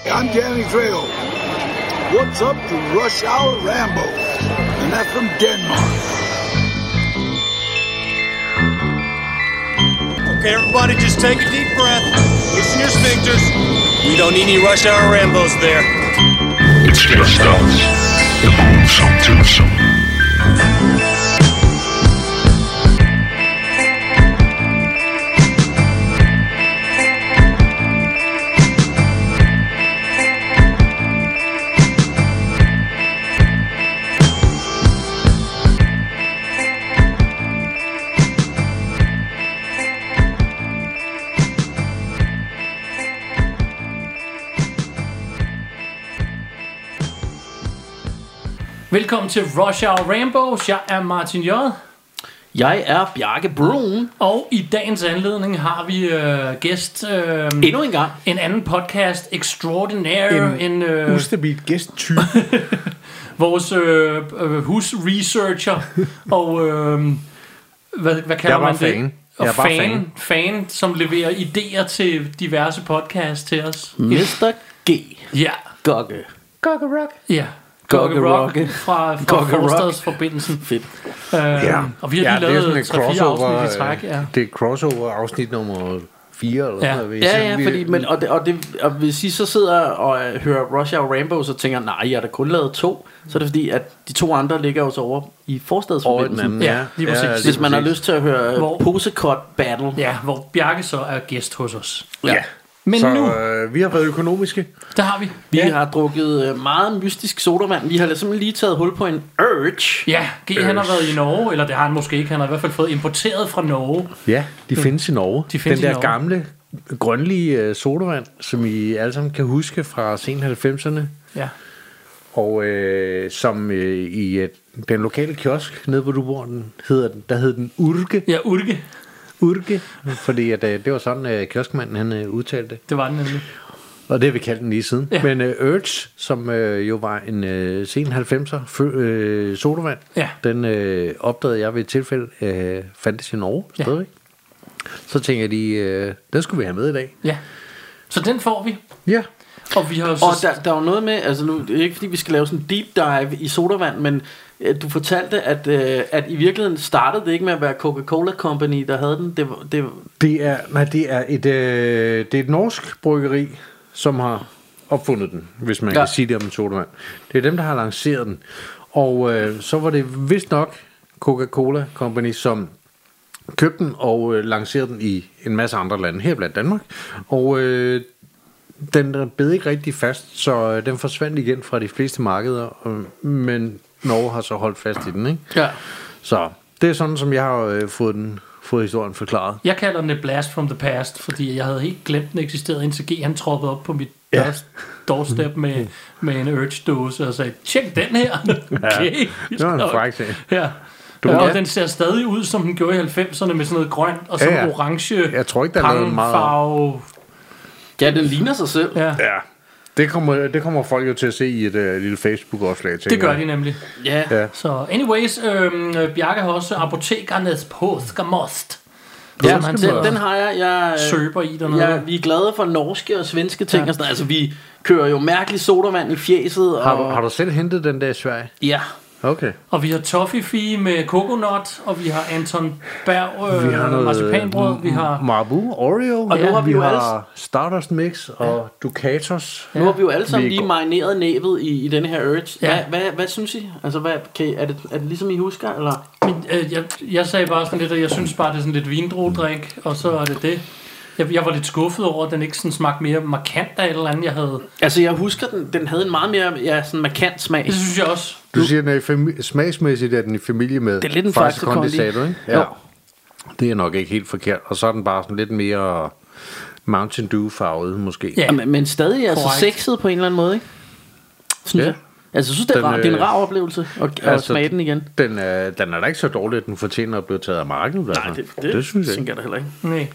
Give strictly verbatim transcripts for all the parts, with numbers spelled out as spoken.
I'm Danny Trejo. What's up to Rush Hour Rambo? And that's from Denmark. Okay, everybody, just take a deep breath. Loosen your sphincters. We don't need any Rush Hour Rambos there. It's just us, the gruesome twosome. Velkommen til Rush Hour Rambos. Jeg er Martin J. Jeg er Bjarke Brun. Og i dagens anledning har vi øh, gæst øh, Endnu en gang en anden podcast extraordinaire. En, en øh, ustabil gæsttype. Vores øh, øh, husresearcher. Og øh, hvad, hvad kalder Jeg man var det? fan. Og Jeg er bare fan, fan. fan, som leverer idéer til diverse podcasts til os. mister G. Ja. Gogge. Gogge Rock. Ja. Gogge Gogge Rock Rocke. fra, fra Gogge Rock. Forstadsforbindelsen. Fedt. Øh, Ja. Og vi har Ja, lige det er sådan lavet et tre fire crossover, afsnit i træk. Ja. Det er crossover afsnit nummer fire eller Ja. sådan noget. Ja, ja, fordi, men, og, det, og, det, og hvis I så sidder og øh, hører Rush Hour Rambo, så tænker nej, jeg har da kun lavet to. Så er det fordi, at de to andre ligger jo så over i Forstadsforbindelsen. Ja, lige præcis. Ja, lige Hvis man har præcis. lyst til at høre Hvor- Posekot Battle. Ja, hvor Bjarke så er gæst hos os. Ja. Men Så nu, øh, vi har været økonomiske. der har vi. Vi Ja, har drukket øh, meget mystisk sodavand. Vi har simpelthen lige taget hul på en Urge. ja G han har været i Norge, eller det har han måske ikke. Han har i hvert fald fået importeret fra Norge. Ja, de findes i Norge. De findes Den i der Norge. gamle, grønlige øh, sodavand, som I alle sammen kan huske fra sen halvfemserne. Ja. Og øh, som øh, i øh, den lokale kiosk, nede hvor du bor, den, hedder den, der hed den Urke. Ja, Urke. Urke, fordi at, øh, det var sådan, øh, kioskmanden han øh, udtalte det. Det var den nemlig. Og det har vi kaldt den lige siden. Ja. Ja. Men uh, Urge, som uh, jo var en uh, sen halvfemser uh, sodavand, Ja. den uh, opdagede jeg ved et tilfælde, uh, fandtes i Norge Ja. stadigvæk. Så tænker jeg lige, uh, den skulle vi have med i dag. Ja. Så den får vi. Ja. Og vi har Og så... der, der er jo noget med, altså nu, det er ikke fordi vi skal lave sådan en deep dive i sodavand, men øh, du fortalte, at, øh, at i virkeligheden startede det ikke med at være Coca-Cola Company, der havde den. Det, var- det, Det er, nej, det er et, øh, det er et norsk bryggeri, som har opfundet den, hvis man Ja. ja. kan sige det om en sodavand. Det er dem, der har lanceret den. Og øh, så var det vist nok Coca-Cola Company, som købte den og øh, lancerede den i en masse andre lande, her blandt Danmark. Og øh, den bed ikke rigtig fast, så øh, den forsvandt igen fra de fleste markeder, øh, men Norge har så holdt fast i den, ikke? Ja. Så det er sådan, som jeg har øh, fået, den, fået historien forklaret. Jeg kalder den et blast from the past, fordi jeg havde helt glemt, den eksisterede, indtil G han troppede op på mit Ja. ja. doorstep med, med en Urge-dåse og sagde, tjek den her. Okay. Det var en fræk sag. Ja. Du- ja, og ja. den ser stadig ud, som den gjorde i halvfemserne, med sådan noget grønt og sådan Ja, ja. orange Jeg tror ikke, der er noget meget- farve. ja, den ligner sig selv. Ja, Ja, det kommer, det kommer folk jo til at se i et uh, lille Facebook-opslag. det tænker gør jeg. de nemlig. Ja. Ja. Så anyways, øhm, Bjarke har også apotekernes påskemost. Ja, som han den, sidder den har jeg. Jeg, øh, søber i dernede. ja, vi er glade for norske og svenske ting. Ja. Og sådan, noget. Altså, vi kører jo mærkelig sodavand i fjeset. Og, Har, du, har du selv hentet den der i Sverige? Ja. Okay. Og vi har toffifee med coconut, og vi har Anton Berg øh, Vi har noget marcipanbrød, vi har... Marabou, Oreo, Og nu har vi vi jo har Stardust Mix og Ducatos. Nu har vi jo alle sammen Vi lige går- marineret næbet i, i denne her Urge. Ja. Hvad, hvad, hvad synes I? Altså, hvad, kan I, er, det, er det ligesom I husker? Eller? Men, øh, jeg, jeg sagde bare sådan lidt, at jeg synes bare, det er sådan lidt vindruedrik, og så er det det. Jeg, jeg var lidt skuffet over, at den ikke sådan smagte mere markant af et eller andet, jeg havde. Altså, jeg husker, den, den havde en meget mere ja, sådan markant smag. Det synes jeg også. Du siger, den er i fami- smagsmæssigt er den i familie med Det er lidt en Faxe Faxe Kondi. Kondi, sagde du, ikke? Jo. Det er nok ikke helt forkert. Og så er den bare sådan lidt mere Mountain Dew farvet måske. Ja. Ja, men, men stadig altså Korrekt. sexet på en eller anden måde, ikke? Synes Ja. jeg. Altså, jeg synes, det er, Den, rar, det er en øh, rar oplevelse at, at altså, smage den igen. Den er, den er da ikke så dårlig, at den fortjener at blive taget af markedet. Nej, altså. det, det, det synes jeg tænker ikke. jeg da heller ikke. Nej. Okay.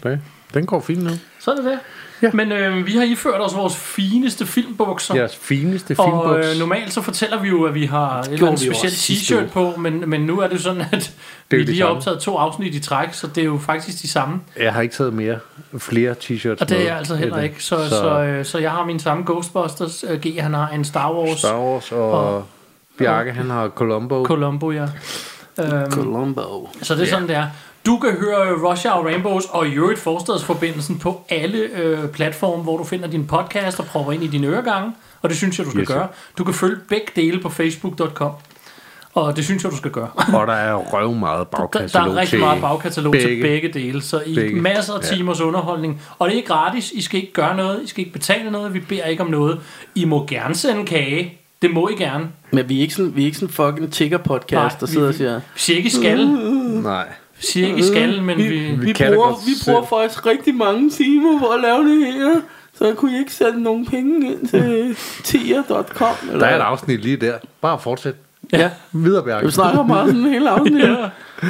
Den går fint ned. Så er det det. Ja. Men øh, vi har iført os vores fineste filmbukser. Jeres fineste Og filmboks. øh, normalt så fortæller vi jo, at vi har et eller gjorde andet vi jo specielt også sidste t-shirt på, men, men nu er det sådan, at jo vi det lige har samme. optaget to afsnit i træk, så det er jo faktisk de samme. Jeg har ikke taget mere, flere t-shirts. Og det er med. jeg altså heller Det- ikke. Så, så, så, øh, så jeg har min samme Ghostbusters. Øh, G, han har en Star Wars. Star Wars og, Og- Bjarke, han har Columbo. Columbo, ja. Øhm, Columbo. så det er sådan, det er. Du kan høre Rush Hour Rainbows og i øvrigt Forstadsforbindelsen på alle øh, platforme, hvor du finder din podcast og prøver ind i dine øregange. Og det synes jeg, du skal Yes, sir. gøre. Du kan følge begge dele på facebook punktum com. Og det synes jeg, du skal gøre. Og der er røv meget Der, bagkatalog der er rigtig til meget bagkatalog begge. til begge. begge dele, så I Begge. masser af Ja. timers underholdning. Og det er gratis, I skal ikke gøre noget, I skal ikke betale noget, vi beder ikke om noget. I må gerne sende kage, det må I gerne. Men vi er ikke sådan, vi er ikke sådan fucking tigger-podcast, der vi- sidder og siger... Vi siger ikke I skal, Nej. vi siger ikke I skal, men vi... Vi, kan da bruger, godt vi selv. bruger faktisk rigtig mange timer for at lave det her. Så kunne I ikke sætte nogle penge ind til tier punktum com? Eller? Der er et afsnit lige der. Bare fortsæt. Ja, Videre, Bjarke. vi snakker meget sådan hele afsnit. Ja.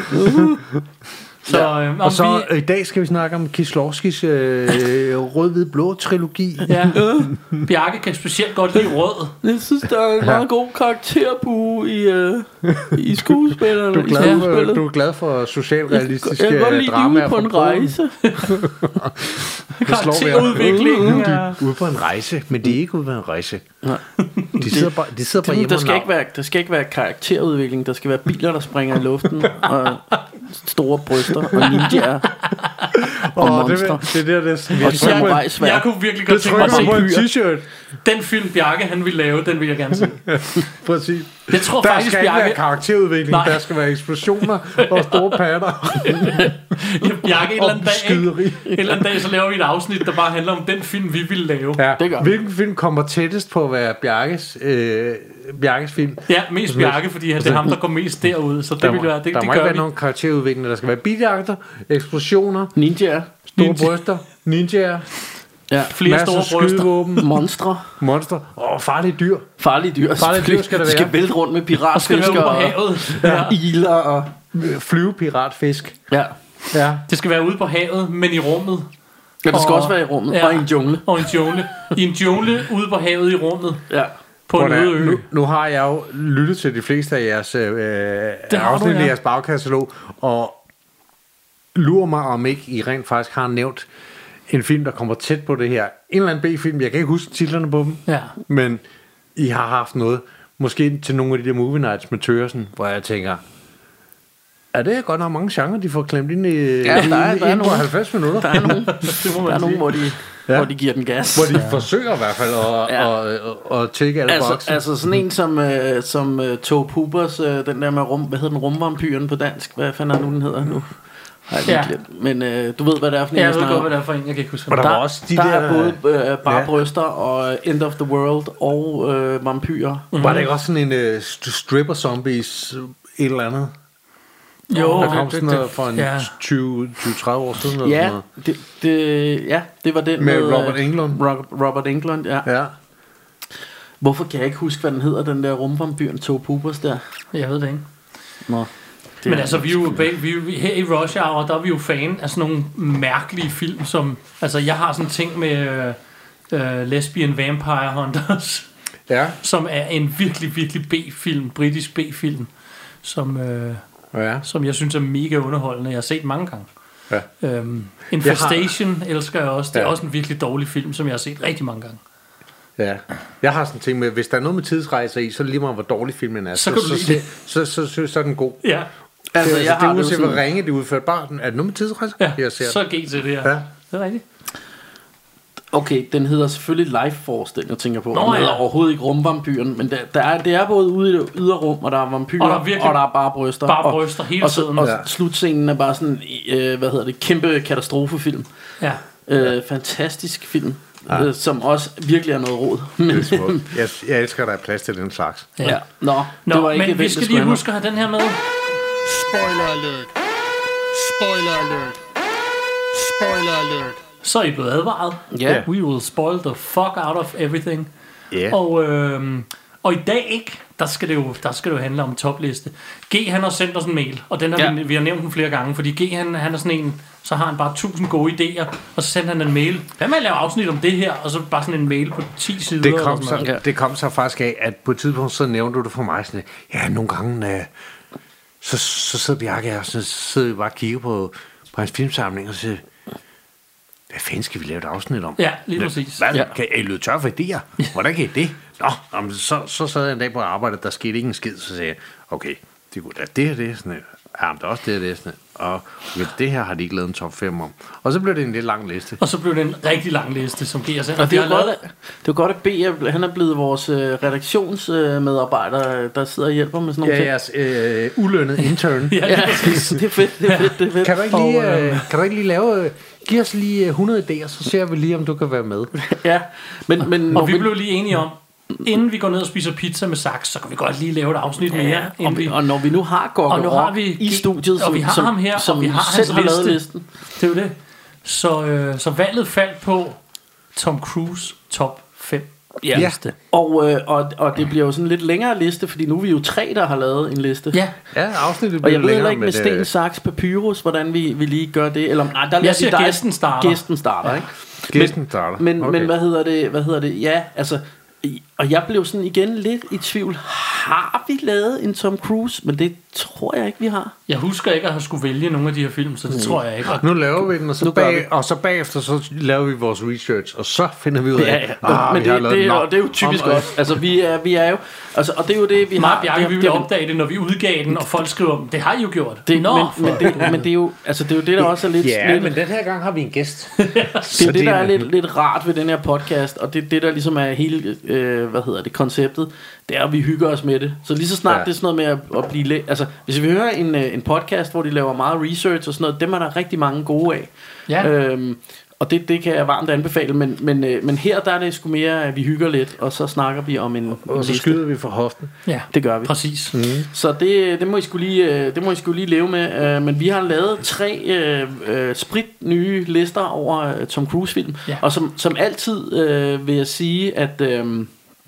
Så, øh, om Og så vi, øh, i dag skal vi snakke om Kieslowskis øh, rød-hvid-blå trilogi. ja, Bjarke kan specielt godt lide rød. Jeg synes, der er en meget god karakterbue i, uh, i skuespillerne. Du er i glad for, skuespillet. du er glad for socialrealistiske Jeg kan godt lide, de er dramaer ude på fra en Polen. rejse. Karakterudviklingen De er... er ude på en rejse, men de er ikke ude på en rejse. De sidder bare, de sidder bare Det, hjemme der, og skal ikke være, der skal ikke være karakterudvikling. Der skal være biler, der springer i luften. Og store bryster og ninjaer. Og Åh, det, monstre. er- det er der, det er... Og samurajsværd. Jeg kunne virkelig godt Det tænke mig trykker at mig se på en t-shirt. den film, Bjarke han ville lave, den vil jeg gerne se. Præcis. Jeg tror Der faktisk, skal ikke være Bjarke, karakterudvikling. Nej. Der skal være eksplosioner og store patter Bjarke en eller og anden dag, ikke? skyderi. En eller anden dag, så laver vi et afsnit, der bare handler om den film, vi ville lave. Ja. Det gør vi. Hvilken film kommer tættest på at være Bjarkes, øh, Bjarkes film? Ja, mest Bjarke, fordi det er ham, der går mest derud. Så det Der vil må, være, det, der det må ikke gør være vi. nogen karakterudvikling. Der skal være biljagter, eksplosioner, Ninjaer. store Ninja. bryster, ninjaer, Ja. Flere masser store af bryster. skydevåben, Monstre. monster og farlige dyr. Farlige dyr. Farlige dyr skal der De skal være. vælte rundt med Og skal være piratfisker ude på og havet. Ja. iler og... Flyvepiratfisk. Ja. Ja. Det skal være ude på havet, men i rummet. Ja, det skal Og- også være i rummet. Ja. Og i en jungle. Og en jungle. I en jungle ude på havet i rummet. Ja. På en Prøv at- øde ø. nu, nu har jeg jo lyttet til de fleste af jeres øh, du, afsnit ja. i jeres bagkatalog, og lurer mig om ikke I rent faktisk har nævnt en film, der kommer tæt på det her. En eller anden B-film, jeg kan ikke huske titlerne på dem, Ja. men I har haft noget, måske til nogle af de der movie nights med Tøresen, hvor jeg tænker, er det godt nok mange genrer, de får klemt ind i, Ja, der er- der er ind på nogle. halvfems minutter? Der er nogen, Det må der man er nogen sige. hvor, de, Ja. hvor de giver den gas. Hvor de forsøger i hvert fald at, Ja. at, at, at tække alle Altså, bokse. altså sådan en som, uh, som uh, Tove Pupers, uh, den der med rum, hvad hedder den, rumvampyren på dansk? Hvad fanden er nu, den hedder nu? Har jeg lige Ja. glemt. Men uh, du ved, hvad det er for en, Ja, jeg jeg ved snakker godt, om. hvad det er for en. Jeg kan ikke huske, Og hvad der det var er. også de Der der... er både uh, bare Ja. bryster og End of the World og uh, vampyrer. Mm-hmm. Var det ikke også sådan en uh, stripper zombies uh, et eller andet? Jo, Der kom sådan noget for en ja. tyve til tredive år siden. Eller sådan Ja, noget. det, det, ja, det var den Med med, Robert øh, Englund. Robert, Robert Englund, ja. Ja. Hvorfor kan jeg ikke huske, hvad den hedder, den der rumvampyren Tove Pupers der? Jeg ved det ikke. Nå. Det Men er- altså, vi er jo, vi, vi, vi, her i Rush Hour, der er vi jo fan af sådan nogle mærkelige film, som... Altså, jeg har sådan en ting med øh, øh, Lesbian Vampire Hunters, Ja. som er en virkelig, virkelig B-film, britisk B-film, som, øh, Ja. som jeg synes er mega underholdende. Jeg har set mange gange. Ja. Øhm, Infestation jeg har, elsker jeg også. Det er Ja. også en virkelig dårlig film, som jeg har set rigtig mange gange. Ja. Jeg har sådan en ting med, hvis der er noget med tidsrejser i, så er det lige meget, hvor dårlig filmen er. Så kan du så, lide så, det. så, så, så, så er den god. Ja, Altså, det, jeg det har er det jo uanset, hvor sådan, ringe det er udført. Bare, er det noget med tidsrejser? ja. Jeg ser så det. er G til det her. Ja. Det er rigtigt. okay, den hedder selvfølgelig Life Force, den jeg tænker på. Nå, Den hedder ja. overhovedet ikke rumvampyren, men der, der er, det er både ude i det ydre rum, og der er vampyrer, Og der er virkelig og der er bare bryster. bare og, bryster hele og, så, tiden. og Ja. slutscenen er bare sådan, øh, hvad hedder det, kæmpe katastrofefilm. Ja. Øh, fantastisk film, ja. øh, som også virkelig er noget rod. Men, Det er smukt. Jeg, jeg elsker, at der er plads til den slags. Ja. ja. Nå, Nå, det var ikke men vi det, skal det lige skulle huske at have den her med. Spoiler alert. Spoiler alert. Spoiler alert. Så er I blevet advaret. Ja. We will spoil the fuck out of everything. Ja. Og, øhm, Og i dag ikke, der skal det jo, der skal det jo handle om topliste. G, han har sendt os en mail, og den har Ja. vi, vi har nævnt den flere gange, fordi G, han, han er sådan en, så har han bare tusind gode idéer, og så sender han en mail. Hvad med at lave afsnit om det her? Og så bare sådan en mail på ti sider. Det eller kom, sådan noget. så, det kom så faktisk af, at på et tidspunkt, så nævnte du det for mig sådan, ja, nogle gange, øh, så, så sidder Bjarke og så sidder vi bare og kigger på, på hans filmsamling, og så siger, hvad fanden skal vi lave et afsnit om? Ja, lige præcis. Hvad? Ja. Kan I løbe tør for idéer? Hvordan kan I det? Nå, nå men så, så sad jeg en dag på arbejde, der skete ikke en skid, så sagde jeg, okay, det kunne da det her, det er sådan et. Ja, men der er også det her, det er sådan et. Og okay, det her har de ikke lavet en top fem om. Og så blev det en lidt lang liste. Og så blev det en rigtig lang liste, som G har sendt. Og det er vi jo har godt, lavet- at, det er jo godt, at B er, han er blevet vores øh, redaktionsmedarbejder, der sidder og hjælper med sådan nogle Ja, jeres øh, ulønnet intern. Ja, lige præcis. ting. Det er fedt, det er fedt, det er fedt. Kan du ikke Og, lige, øh, øh, kan du ikke lige lave... Øh, giv os lige øh, hundrede idéer, så ser vi lige, om du kan være med. Ja, men, men når Og vi vi- blev lige enige om, inden vi går ned og spiser pizza med saks, så kan vi godt lige lave et afsnit mere. Ja, inden og, vi, vi, og når vi nu har Gorgo Og nu har Rock vi i G- studiet, og som, vi har som, ham her, som og vi har selv hans har lavet liste. listen. det er jo det. Så, øh, så valget faldt på Tom Cruise top fem Ja. liste. Og, øh, og, og det bliver jo sådan en lidt længere liste, fordi nu er vi jo tre, der har lavet en liste. Ja, Ja, afsnittet Og bliver jeg ved længere, heller ikke med men, sten, øh, saks, papyrus, hvordan vi, vi lige gør det. Eller, nej, der lader siger, vi dig- gæsten starter. Gæsten starter, ikke? Gæsten starter. Men, Okay. men hvad hedder det? Hvad hedder det? Ja, altså, i- og jeg blev sådan igen lidt i tvivl. Har vi lavet en Tom Cruise? Men det tror jeg ikke, vi har. jeg husker ikke at have skulle vælge nogle af de her film, så det tror jeg ikke. Og Nu laver vi den, og så, Nu gør vi. bag, og så bagefter så laver vi vores research, og så finder vi ud af, Ja, ja. ah, men vi har det, lavet det, den. Nå, og det er jo typisk om, øh, også. Altså, vi er, vi er jo... Altså, og det er jo det, vi Mig har... og Bjarke, det, vi det, vil opdage det, når vi udgav den, og folk skriver, det har I jo gjort. det, Nå, men, for- men, det, men det er jo... Altså, det er jo det, der også er lidt... Ja, lidt men den her gang har vi en gæst. det er jo det, der er lidt, lidt rart ved den her podcast, og det er det, der ligesom er hele, øh, hvad hedder det, konceptet, det er, at vi hygger os med det. Så lige så snart Ja. ja. det er sådan noget med at, at blive... læ- Altså, hvis vi hører en, øh, en podcast, hvor de laver meget research og sådan noget, dem er der rigtig mange gode af. Ja. Øhm, og det, det kan jeg varmt anbefale, men, men, øh, men her der er det sgu mere, at vi hygger lidt, og så snakker vi om en, en Og så liste. skyder vi fra hoften. Ja, Det gør vi. præcis. Mm. Så det, det må I skulle lige, øh, det må I skulle lige leve med. Øh, Men vi har lavet tre øh, øh, sprit nye lister over øh, Tom Cruise film, Ja. og som, som altid øh, vil jeg sige, at øh,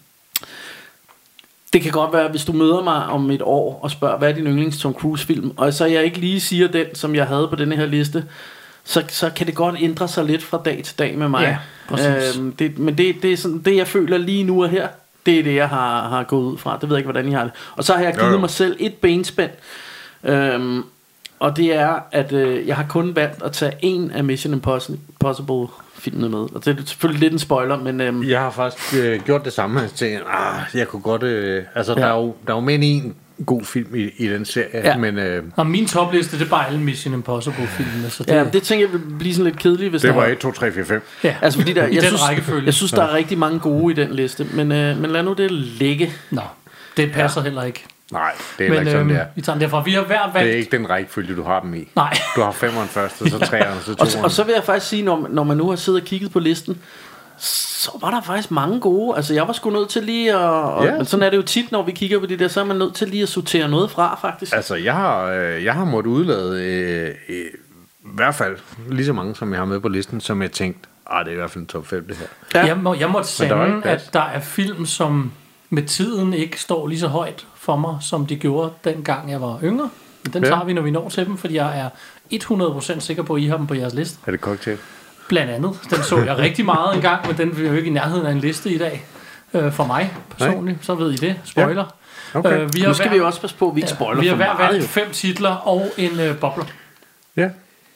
det kan godt være, hvis du møder mig om et år og spørger, hvad er din yndlings Tom Cruise film, og så jeg ikke lige siger den, som jeg havde på denne her liste, så, så kan det godt ændre sig lidt fra dag til dag med mig. Ja, præcis. Øhm, det, men det, det er sådan, det jeg føler lige nu og her, det er det jeg har, har gået ud fra. Det ved jeg ikke hvordan I har det. Og så har jeg givet Jo, jo. mig selv et benspænd, øhm, og det er at øh, jeg har kun valgt at tage en af Mission Impossible filmene med. Og det er selvfølgelig lidt en spoiler, men øhm, Jeg har faktisk øh, gjort det samme. Jeg tænkte, ah, jeg kunne godt... Øh, altså, Ja. der, er jo, der er jo mere end en god film i, i den serie, Ja. men øh, Og min topliste, det er bare alle Mission Impossible-filmene. Så det, ja, det tænker jeg vil blive sådan lidt kedeligt, hvis det der var et, to, tre, fire, fem. ja. Altså fordi der, I jeg, den synes, rækkefølge. jeg synes, der er rigtig mange gode i den liste, men, øh, men lad nu det ligge. Nå, det passer ja. heller ikke. Nej, det er heller Men ikke sådan, øhm, det er. vi tager den derfra. Vi har hver valgt... Det er ikke den rækkefølge, du har dem i. Nej. Du har femeren først, og så treeren, og så Og, toeren. og så vil jeg faktisk sige, når, når man nu har siddet og kigget på listen, så var der faktisk mange gode. Altså jeg var sgu nødt til lige at... Og, Ja. Men sådan er det jo tit, når vi kigger på det der, så er man nødt til lige at sortere noget fra, faktisk. Altså, jeg har, øh, jeg har måttet udlade øh, øh, i hvert fald lige så mange, som jeg har med på listen, som jeg tænkte, ah, det er i hvert fald en top fem, det her. Ja. Jeg, må, jeg måtte Men der var sande, ikke plads. at der er film, som med tiden ikke står lige så højt for mig, som de gjorde dengang jeg var yngre. Men den Ja. tager vi, når vi når til dem, fordi jeg er hundrede procent sikker på, at I har dem på jeres liste. Er det cocktail? Blandt andet. Den så jeg rigtig meget engang, men den er jo ikke i nærheden af en liste i dag. Øh, for mig personligt, så ved I det. Spoiler. Okay. Øh, vi har Nu skal hver, vi jo også passe på, at vi ikke spoiler vi har for hver meget. valgt Jo. fem titler og en øh, bobler. Ja.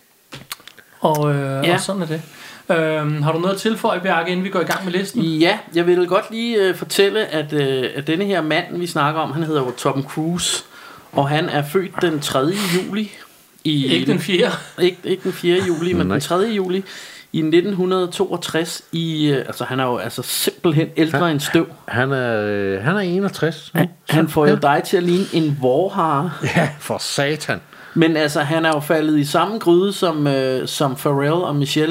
Og, øh, Ja. og sådan er det. Øh, har du noget at tilføje, Bjarke, inden vi går i gang med listen? Ja, jeg vil godt lige øh, fortælle, at, øh, at denne her mand, vi snakker om, han hedder jo Tom Cruise, og han er født den tredje juli. I, Ikke den fjerde. Ikke, ikke den fjerde juli, men Nej. den tredje juli i nitten toogtres. I, øh, altså han er jo altså simpelthen ældre end støv. Han er, øh, han er enogtres. Han, han får jo dig til at ligne en vorhare. Ja, for satan. Men altså, han er jo faldet i samme gryde som, øh, som Pharrell og Michelle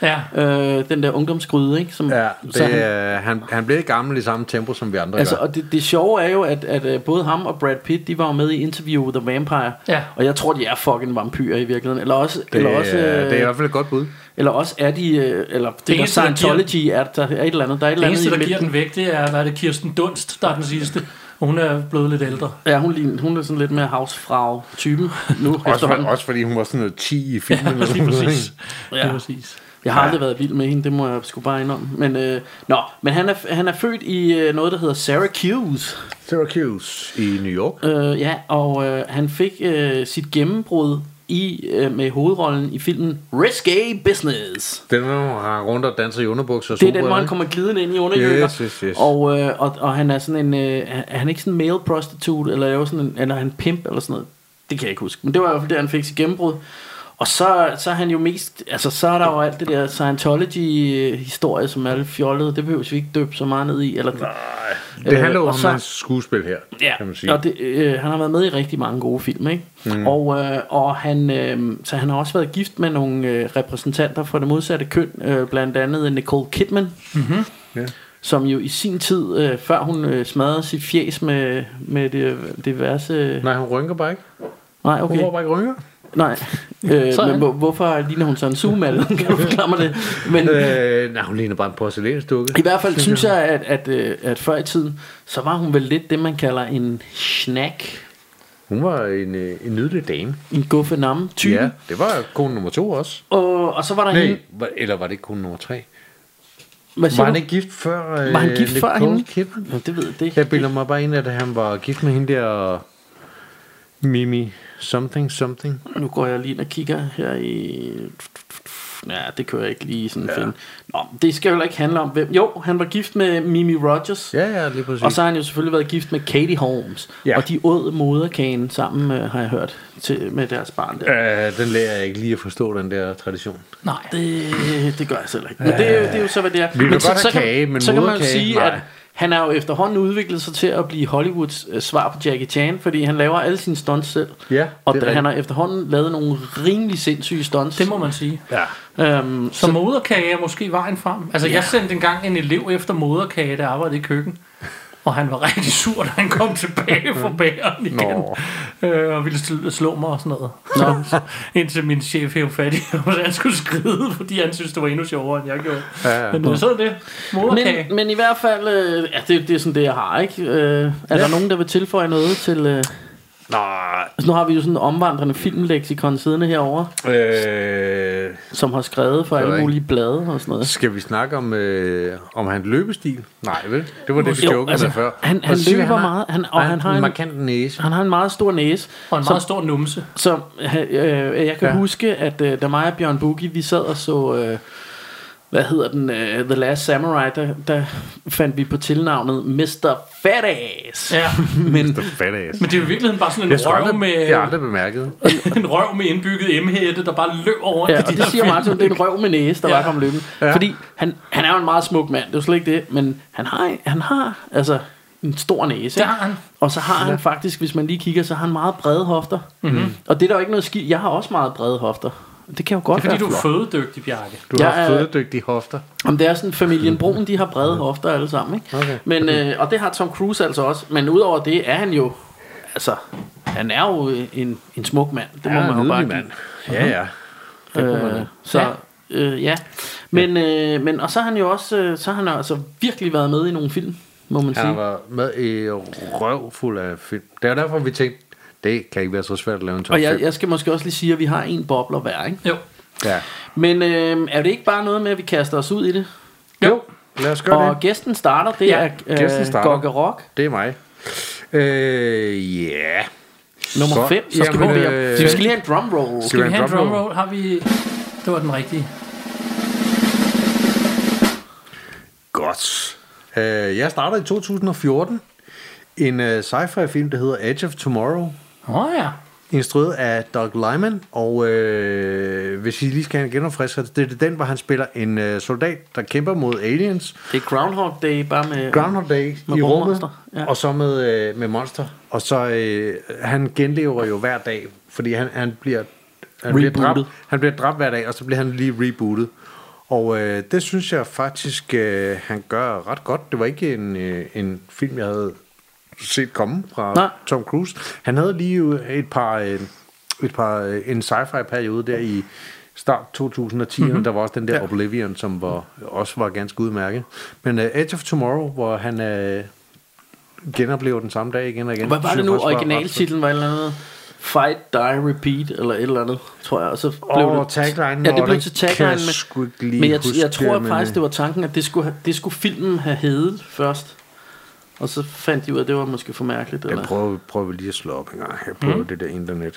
Ja. Øh, den der ungdomsgryde, ikke? Som, Ja, så det, han, han, han, han blev gammel i samme tempo som vi andre altså, gør. og det, det sjove er jo, at, at, at både ham og Brad Pitt, de var jo med i Interview with the Vampire. Ja. Og jeg tror, de er fucking vampyrer i virkeligheden. Eller også, Det, eller også, øh, det er i øh, hvert fald et godt bud. eller også er de, øh, eller det, det der eneste, der Scientology, er, der er et eller andet. Der er et Det eller andet eneste, i der giver midten. den væk, det er, hvad er det, Kirsten Dunst, der er den sidste. Og hun er blevet lidt ældre. Ja, hun, ligner- hun er sådan lidt mere housefrau-typen nu. Også, for, efterhånden. også fordi hun var sådan noget ti i filmen. Ja, lige præcis. Ja. Ja. Præcis. Jeg har aldrig været vild med hende, det må jeg sgu bare indrømme. Men, øh, nå, men han er, han er født i øh, noget, der hedder Syracuse. Syracuse i New York. Øh, ja, og øh, han fik øh, sit gennembrud i øh, med hovedrollen i filmen Risque Business. Den har rundt og danser i underbukser og Det er den, hvor solbriller, han ikke? kommer glidende ind i underjøkker. Yes, yes, yes. Og, øh, og, og han er sådan en øh, han- han er ikke sådan en male prostitute, eller er jo sådan en, eller er han pimp eller sådan noget. Det kan jeg ikke huske. Men det var i hvert fald der, han fik sit gennembrud. Og så, så er han jo mest, altså så er der jo alt det der Scientology-historie, som er alle fjollede. Det behøver vi ikke døbe så meget ned i. Eller, Nej, det handler jo og om så- hans skuespil her, ja, kan man sige. og det, øh, han har været med i rigtig mange gode film, ikke? Mm. Og, øh, og han, øh, så han har også været gift med nogle øh, repræsentanter for det modsatte køn, øh, blandt andet Nicole Kidman, Mm-hmm. Ja. som jo i sin tid, øh, før hun øh, smadrede sit fjes med, med det, diverse... Nej, hun rynker bare ikke. Nej, Hun okay. var bare ikke rynker. Nej. Øh, Sådan. men hvor, hvorfor ligner hun så en zoomalle? Kan du forklare mig det? Men Øh, nej, hun ligner bare en porcelænsdukke. i hvert fald synes jeg, at, at, øh, at før i tiden, så var hun vel lidt det, man kalder en snack. Hun var en, øh, en nydelig dame. En guffenam type. Ja, det var kone nummer to også. Og, og så var der Nej, hende... var- eller var det ikke kone nummer tre? Hvad siger Var han du? ikke gift før? Øh, Var han gift før Nicole hende? Kidman? Ja, det ved jeg det. Jeg bilder mig bare ind, at han var gift med hende der Mimi something something. Nu går jeg lige ind og kigger her i... Ja, det kan jeg ikke lige sådan ja. finde. Nå, det skal jo ikke handle om hvem... Jo, han var gift med Mimi Rogers. Ja, ja, lige præcis. Og så har han jo selvfølgelig været gift med Katie Holmes. Ja. Og de åd moderkagen sammen, øh, har jeg hørt, til, med deres barn der. Øh, den lærer jeg ikke lige at forstå, den der tradition. Nej. Det, det gør jeg selv ikke. Men det, er jo- det er jo så, hvad det er. Vi vil så, godt have så, kan, kage, men så kan man jo moderkage, sige, nej. at han har jo efterhånden udviklet sig til at blive Hollywoods øh, svar på Jackie Chan, fordi han laver alle sine stunts selv. Ja, Og det er da, han rigtigt. har efterhånden lavet nogle rimelig sindssyge stunts. Det må man sige. Ja. Øhm, Så moderkage er måske vejen frem. Altså, jeg sendte engang en elev efter moderkage, der arbejdede i køkken. Og han var rigtig sur, da han kom tilbage fra bageren igen. Nå. Øh, og ville sl- slå mig og sådan noget. Nå. Indtil min chef hævde fat i, og han skulle skride, fordi han synes, det var endnu sjovere, end jeg gjorde. Ja, ja. Men øh, så er det moderkage. men, men i hvert fald, øh, ja, det, det er sådan det, jeg har, ikke? Øh, er ja. der nogen, der vil tilføje noget til... Øh, Nej. altså, nu har vi jo sådan en omvandrende filmleksikon siddende herovre, Øh, som har skrevet for Det ved alle jeg mulige blade og sådan noget. skal vi snakke om, øh, om hans løbestil? Nej, vel? Det var det, vi Jo, jokede altså, med før. han- Og han så siger vi, løber har- meget, han- og han han har en en- markant næse. Han har en meget stor næse. Og en som- meget stor numse. Så øh, øh, jeg kan ja. Ja. huske, at øh, da mig og Bjørn Boogie, vi sad og så, øh, hvad hedder den, øh, The Last Samurai, der, der fandt vi på tilnavnet mister Fatass. Ja. Men Fat ass. Men det er jo i virkeligheden bare sådan Det en har røv aldrig, med, jeg har aldrig bemærket. en røv med indbygget emhætte, der bare løb over ja, i og de det der siger film. Martin, det er en røv med næse, der Ja. ja. var kommet løbende. Ja. Ja. Fordi han, han er jo en meget smuk mand, det er jo slet ikke det, men han har, han har altså en stor næse. Det ikke? har han. Og så har han faktisk, hvis man lige kigger, så har han meget brede hofter. Mm-hmm. Og det er der jo ikke noget skidt. Jeg har også meget brede hofter. Det kan jo godt Det er fordi, være du er flot. fødedygtig, Bjarke. Du Jeg har er- fødedygtige hofter. Om det er sådan, familien Brun, de har brede hofter alle sammen, ikke? Okay. Men, øh, og det har Tom Cruise altså også. Men udover det er han jo, altså, han er jo en, en smuk mand. Det må Ja, man jo en bare nydelig give. mand. Ja, ja. Øh, så, Ja. øh, ja. Men, øh, men, og så har han jo også, øh, så har han altså virkelig været med i nogle film, må man Han sige. har været med i røvfuld af film. Det er derfor, vi tænkte, det kan ikke være så svært at lave en top Og jeg, fem. jeg skal måske også lige sige, at vi har en bobler hver, ikke? Jo. Ja. Men øh, er det ikke bare noget med, at vi kaster os ud i det? Jo, lad os gøre Og det. gæsten starter, det Ja, er gæsten øh, starter. Gogge Rock, Det er mig. Øh, ja. Yeah. nummer Så- fem. Så skal Jamen, vi, øh, øh, vi skal lige have en drum roll. Skal Skal vi vi have have en en drum drumroll? Har vi... Det var den rigtige. Godt. Øh, jeg startede i to tusind og fjorten. En uh, sci-fi film, der hedder Edge of Tomorrow. Åh oh, ja. Instrueret af Doug Liman. Og øh, hvis I lige skal have en genopfrisker, det er den, hvor han spiller en uh, soldat, der kæmper mod aliens. Det er Groundhog Day, bare med... Groundhog Day Med i rummet, rummonster, ja. og så med, øh, med monster. Og så øh, han genlever jo hver dag, fordi han, han bliver han bliver, Rebootet. dræbt, han bliver dræbt hver dag, og så bliver han lige rebootet. Og øh, det synes jeg faktisk, øh, han gør ret godt. Det var ikke en, øh, en film, jeg havde set komme fra Nej. Tom Cruise. Han havde lige et par, øh, et par øh, en sci-fi-periode der i start to tusind og ti, mm-hmm. Der var også den der ja. Oblivion, som var, også var ganske udmærket. Men uh, Edge of Tomorrow, hvor han uh, genoplever den samme dag igen og igen. Hvad var det nu? Originaltitlen var et eller andet Fight, Die, Repeat, eller et eller andet, tror jeg. Og så blev oh, det tagline. Ja, det blev til tagline. Men, men jeg, jeg tror det, faktisk, det var tanken, at det skulle, det skulle filmen have heddet først. Og så fandt de ud af, at det var måske for mærkeligt. Eller? Jeg prøver, prøver lige at slå op en gang her på mm. det der internet.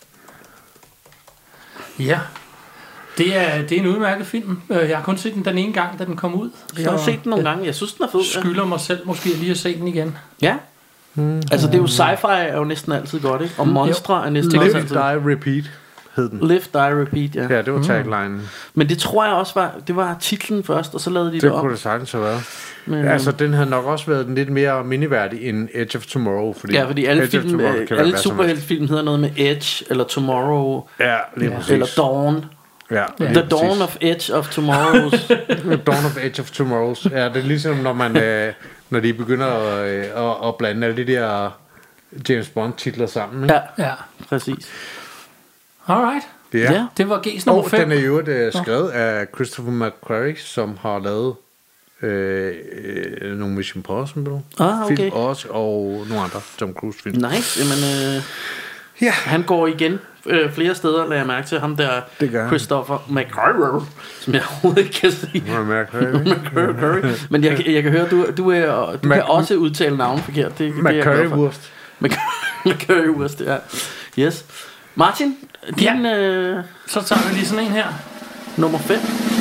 Ja. Det er, det er en udmærket film. Jeg har kun set den den ene gang, da den kom ud. Jeg har set den nogle gange. Jeg synes, den er fed. Jeg skylder mig selv måske lige at se den igen. Ja. Hmm. Altså, det er jo sci-fi er jo næsten altid godt, ikke? Og monstre er næsten Live, altid. Die, Repeat hed den. Live, Die, Repeat, ja. Ja, det var tagline. Mm. Men det tror jeg også var, det var titlen først, og så lavede de det, det op. Det kunne det sagtens have været. Men, altså, den havde nok også været lidt mere mindeværdig end Edge of Tomorrow. Fordi ja, fordi alle, Edge film, alle superheltfilm hedder noget med Edge, eller Tomorrow, ja, lige ja. Eller Dawn. Ja, The Dawn præcis. Of Edge of Tomorrows. The Dawn of Edge of Tomorrows. Ja, det er ligesom når man øh, når de begynder at, øh, at, at blande alle de der James Bond titler sammen. Ikke? Ja, ja, præcis. Alright. Ja. ja. Det var G's nummer fem. Og den er jo øh, skrevet af Christopher McQuarrie, som har lavet øh, øh, nogle Mission Impossible ah, okay. film også, og nogle andre Tom Cruise film. Nice. Jamen, øh, ja. Han går igen øh, flere steder, lader jeg mærke til ham der Christopher McQuarrie, som jeg overhovedet ikke kan sige. McQuarrie. Men jeg, jeg kan høre, du, du, er, du Mac- kan også udtale navn forkert. Det, McQuarrie-wurst. McQuarrie-wurst, ja. Yes. Martin, din... Ja. Øh, så tager vi lige sådan en her. Nummer fem.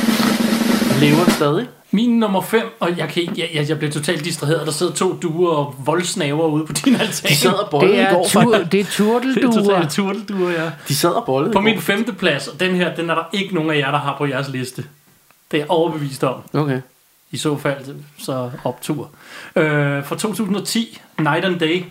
Lever stadig. Min nummer fem, og jeg, kan ikke, jeg, jeg blev totalt distraheret. Der sidder to duer og voldsnaver ude på din altan. De sad og bollede i går. Tur, det er turtelduer. Det er totalt turtelduer, ja. De sad og bollede på min femte plads, og den her, den er der ikke nogen af jer, der har på jeres liste. Det er jeg overbevist om. Okay. I så fald, så optur. Øh, fra to tusind og ti, Night and Day.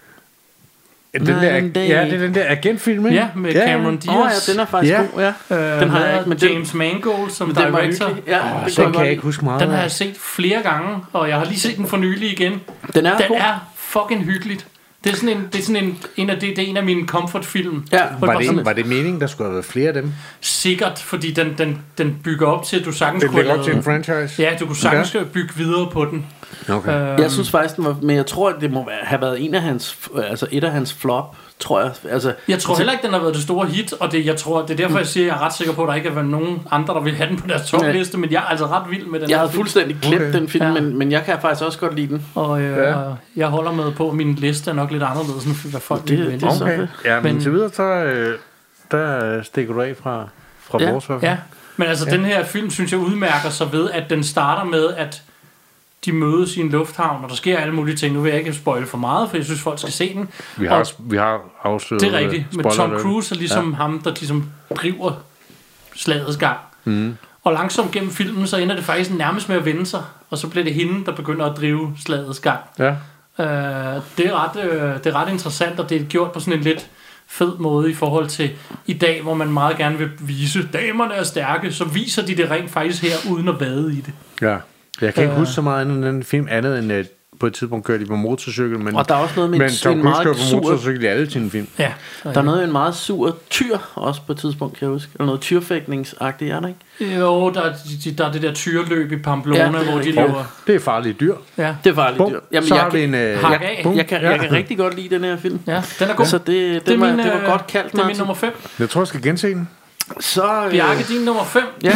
Den der, ja, det er den der agentfilm, ikke? Ja, med ja, Cameron Diaz. Åh oh, ja, den er faktisk ja. god, ja. Øh, den har jeg ikke, men James Mangold som director. Ja, oh, det kan jeg ikke huske meget. Den har jeg set flere gange, og jeg har lige set den for nylig igen. Den er, den god. er fucking hyggeligt. Det er sådan en, det er sådan en, en af det, det er en af mine comfort-film. Ja. Var, det, var det meningen, der skulle have været flere af dem? Sikkert, fordi den, den, den bygger op til, at du sagtens den kunne lægger op til en franchise? Ja, du kunne sagtens okay. bygge videre på den. Okay. Øhm, jeg synes faktisk, den var, men jeg tror, at det må have været en af hans, altså et af hans flop, tror jeg. Altså, jeg tror heller ikke, den har været det store hit, og det, jeg tror, det er derfor, jeg siger, at jeg er ret sikker på, at der ikke er nogen andre, der vil have den på deres topliste, men jeg er altså ret vild med den. Jeg har fuldstændig glemt okay. den film, ja. men, men jeg kan faktisk også godt lide den. Og øh, ja. jeg holder med på, at min liste er nok lidt anderledes, end hvad folk det, vil det, det okay. Ja, men, men til videre, så øh, der stikker du af fra, fra ja. vores. Ja, men altså ja. den her film, synes jeg, udmærker sig ved, at den starter med, at de mødes i en lufthavn, og der sker alle mulige ting. Nu vil jeg ikke spoile for meget, for jeg synes, folk skal se den. Vi har, og vi har afsløret. Det er rigtigt, men Tom Cruise er ligesom ja. ham, der ligesom driver slagets gang. Mm. Og langsomt gennem filmen, så ender det faktisk nærmest med at vende sig, og så bliver det hende, der begynder at drive slagets gang. Ja. Uh, det, er ret, uh, det er ret interessant, og det er gjort på sådan en lidt fed måde i forhold til i dag, hvor man meget gerne vil vise, damerne er stærke, så viser de det rent faktisk her, uden at vade i det. Ja. Jeg kan ikke øh, huske så meget andet den film, andet end at på et tidspunkt kørte de på motorcykel, men, og der er også noget med men en, Tom en Cruise meget på motorcykel i alle sine film. Ja. Der er noget en meget sur tyr også på et tidspunkt, kan jeg huske. Eller noget tyrfægtningsagtigt, er der ikke? Jo, der er, der er det der tyrløb i Pamplona, ja, hvor de løber. Det er farlige dyr. Ja. Det er farlige Bum. dyr. Jamen, så jeg, har vi en... Øh, jeg, jeg, jeg, kan, jeg kan rigtig godt lide den her film. Ja, den er god. Så det, det, det, var, min, det var godt kaldt, det er min nummer fem. Jeg tror, jeg skal gense den. Så... Øh, Bjarke, din nummer fem. Ja.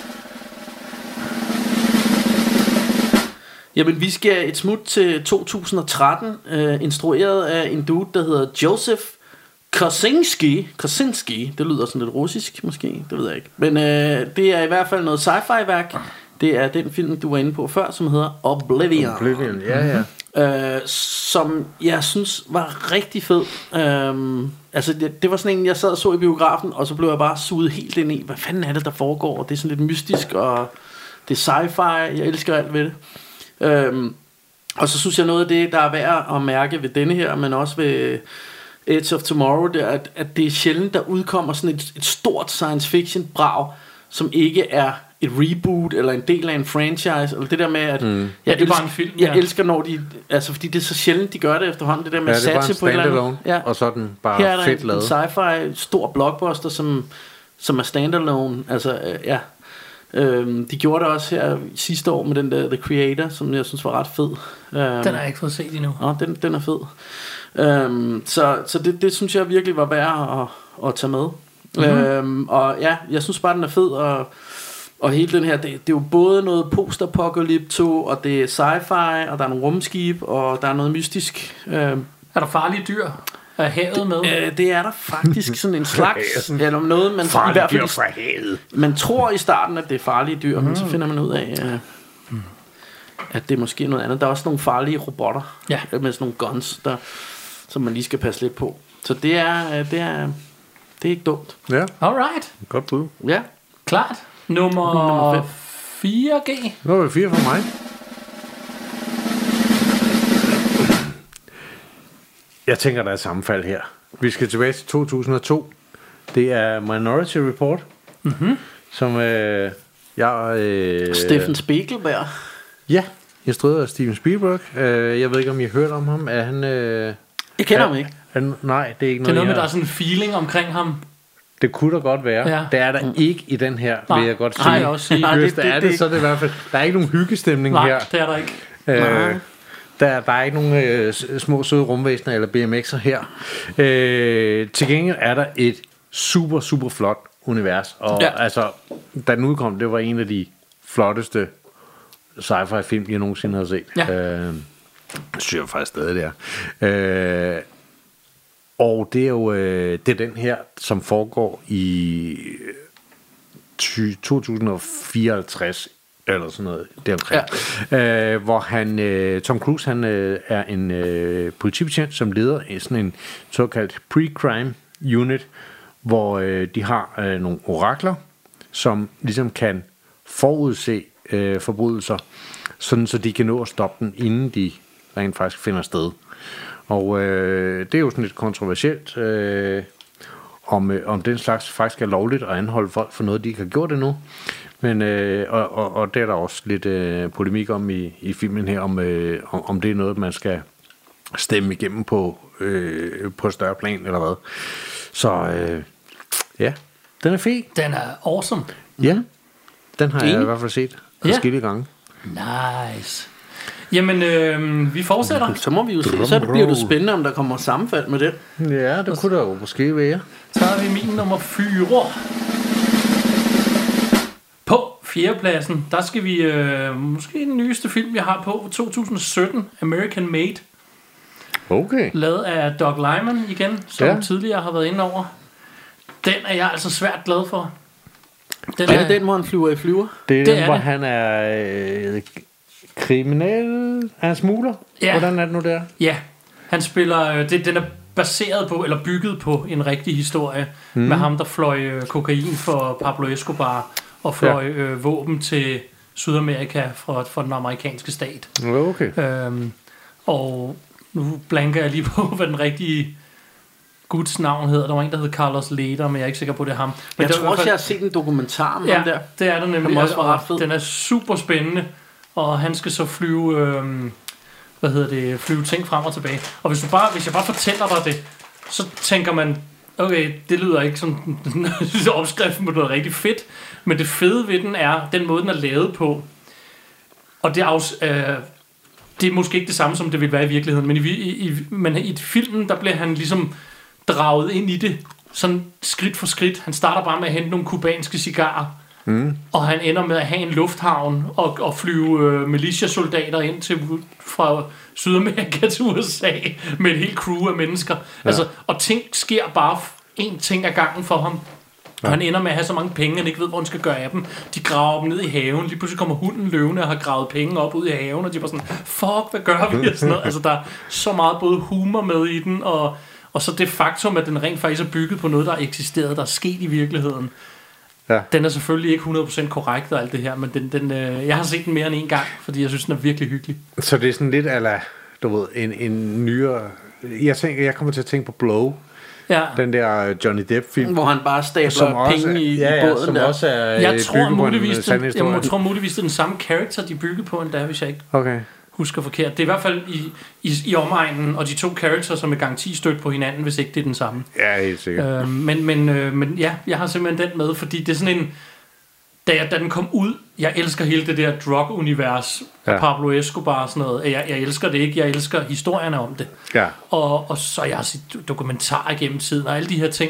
Jamen, vi skal et smut til to tusind og tretten, øh, instrueret af en dude, der hedder Joseph Kosinski. Kosinski, det lyder sådan lidt russisk måske, det ved jeg ikke. Men øh, det er i hvert fald noget sci-fi-værk. Det er den film, du var inde på før, som hedder Oblivion. Oblivion, ja, ja. Øh, som jeg synes var rigtig fed. Øh, altså, det, det var sådan en, jeg sad og så i biografen, og så blev jeg bare suget helt ind i, hvad fanden er det, der foregår? Det er sådan lidt mystisk, og det er sci-fi. Jeg elsker alt ved det. Øhm, og så synes jeg noget af det, der er værd at mærke ved denne her, men også ved Edge of Tomorrow, det er, at, at det er sjældent, der udkommer sådan et, et stort science fiction brag, som ikke er et reboot eller en del af en franchise, eller det der med at Mm. jeg, Ja, det er bare elsker, en film, jeg ja. elsker når de, altså fordi det er så sjældent de gør det efterhånden, det der med Ja, at det er bare en satse på et eller andet. standalone, Ja. og så er den bare Her er der fedt en, en lavet. sci-fi stor blockbuster, som, som er standalone. Altså, øh, ja. Øhm, de gjorde det også her sidste år med den der The Creator, som jeg synes var ret fed. Øhm, Den har jeg ikke fået set endnu. Nå, den, den er fed. Øhm, så så det, det synes jeg virkelig var værd at, at tage med. Mm-hmm. Øhm, og ja, jeg synes bare, den er fed. Og, og hele den her, det, det er jo både noget post-apokalypto, og det er sci-fi, og der er nogle rumskib, og der er noget mystisk. Øhm, Er der farlige dyr? Er havet med? øh, det er der faktisk sådan en slags, eller noget, man i hvert fald fra havet. man tror i starten, at det er farlige dyr, mm. men så finder man ud af, øh, at det er måske noget andet. Der er også nogle farlige robotter, Ja. med sådan nogle guns, der, som man lige skal passe lidt på. Så det er, øh, det er, det er ikke dumt. Ja, Alright, godt bud. Ja. klart. Nummer, Nummer fem. fire G. Nu er det fire for mig. Jeg tænker, der er et sammenfald her. Vi skal tilbage til to tusind og to. Det er Minority Report, mm-hmm. som øh, jeg... Øh, Steffen Spiegelberg. Ja, instrueret af Steven Spielberg. Øh, jeg ved ikke, om I har hørt om ham. Er han... Øh, Jeg kender er, ham ikke. Han, nej, det er ikke Det er noget med, jeg- der er sådan en feeling omkring ham. Det kunne da godt være. Ja. Ja. Det er der ikke i den her, Nej. vil jeg godt sige. Nej, jeg også sige. Nej, Hvis det- det, det- er det- det, så er det i hvert fald... Der er ikke nogen hyggestemning Nej, her. det er der ikke. Øh, der, der er ikke nogen øh, s- små søde rumvæsener eller B M X'er her. Øh, til gengæld er der et super, super flot univers. Og Ja. ja. altså, da den udkom, det var en af de flotteste sci-fi film, jeg nogensinde har set. Ja. Øh, synes jeg faktisk stadig, det er. Øh, og det er jo øh, det er den her, som foregår i ty- to tusind og fireoghalvtreds eller sådan noget deromkring. Ja. Øh, hvor han, øh, Tom Cruise, han øh, er en øh, politibetjent, som leder i sådan en såkaldt pre-crime unit, hvor øh, de har øh, nogle orakler, som ligesom kan forudse øh, forbrydelser, sådan så de kan nå at stoppe den, inden de rent faktisk finder sted. Og øh, det er jo sådan lidt kontroversielt, øh, om, øh, om den slags faktisk er lovligt at anholde folk for noget, de ikke har gjort endnu. Men, øh, og, og, og det er der også lidt øh, polemik om i, i filmen her, om, øh, om, om det er noget, man skal stemme igennem på, øh, på større plan eller hvad. Så øh, ja, den er fed. Den er awesome. Ja, den har jeg Enig. i hvert fald set Ja. forskellige gange. Nice. Jamen, øh, vi fortsætter. Så må vi jo se. Så bliver det spændende, om der kommer sammenfald med det. Ja, det kunne der jo måske være. Så har vi min nummer fire. På fjerdepladsen, der skal vi, øh, måske den nyeste film, jeg har på, to tusind og sytten, American Made, Okay. lavet af Doug Liman igen, som ja. Ja. tidligere har været inde over. Den er jeg altså svært glad for. Den Er det den, hvor han flyver i flyver? Det er Det den, er hvor det. han er øh, kriminel, er han smugler? Ja. Hvordan er det nu der? Ja, han spiller, øh, det, den er baseret på, eller bygget på en rigtig historie, mm. med ham, der fløj øh, kokain for Pablo Escobar, og fløj ja. øh, våben til Sydamerika fra, fra den amerikanske stat. Okay. Øhm, og nu blanker jeg lige på, hvad den rigtige guds navn hedder. Der var en, der hed Carlos Leder, men jeg er ikke sikker på, det er ham. Men Jeg det var i tror hvert også, fald- jeg har set en dokumentar om Ja, ham der. det er der nemlig. Den må også være og ret fed. Den er super spændende, og han skal så flyve, øhm, hvad hedder det, flyve ting frem og tilbage. Og hvis, du bare, hvis jeg bare fortæller dig det, så tænker man, okay, det lyder ikke som opskriften på noget rigtig fedt, men det fede ved den er, den måde den er lavet på, og det er også, øh, det er måske ikke det samme, som det vil være i virkeligheden, men i, i, i, men i filmen, der bliver han ligesom draget ind i det, sådan skridt for skridt. Han starter bare med at hente nogle kubanske cigarer, mm. og han ender med at have en lufthavn og, og flyve øh, militiasoldater ind til, fra Sydamerika til U S A med et helt crew af mennesker. Ja. Altså, og ting sker bare en ting ad gangen for ham. Og han ender med at have så mange penge, han ikke ved, hvor han skal gøre af dem. De graver dem ned i haven. Lige pludselig kommer hunden løvende og har gravet penge op ud i haven, og de er bare sådan, fuck, hvad gør vi? Og sådan noget. Altså, der er så meget både humor med i den, og, og så det faktum, at den rent faktisk er bygget på noget, der er eksisteret, der er sket i virkeligheden. Ja. Den er selvfølgelig ikke hundrede procent korrekt og alt det her, men den, den, øh, jeg har set den mere end en gang, fordi jeg synes, den er virkelig hyggelig. Så det er sådan lidt ala, du ved, en, en nyere... Jeg tænker, jeg kommer til at tænke på Blow, Ja. Den der Johnny Depp-film. Hvor han bare stabler penge i, ja, i ja, båden som der. også er Jeg tror, muligvis den, den, jeg må, tror muligvis det er den samme karakter, de bygger på endda, hvis jeg ikke okay. husker forkert. Det er i hvert fald i, i, i omegnen, og de to karakterer, som er garanti stødt på hinanden, hvis ikke det er den samme. Ja, helt sikkert. Øh, men, men, øh, men ja, jeg har simpelthen den med, fordi det er sådan en... Da, jeg, da den kom ud, jeg elsker hele det der drug-univers, ja. Pablo Escobar og sådan noget. Jeg, jeg elsker det ikke, jeg elsker historierne om det. Ja. Og, og så jeg har set dokumentarer gennem tiden, og alle de her ting.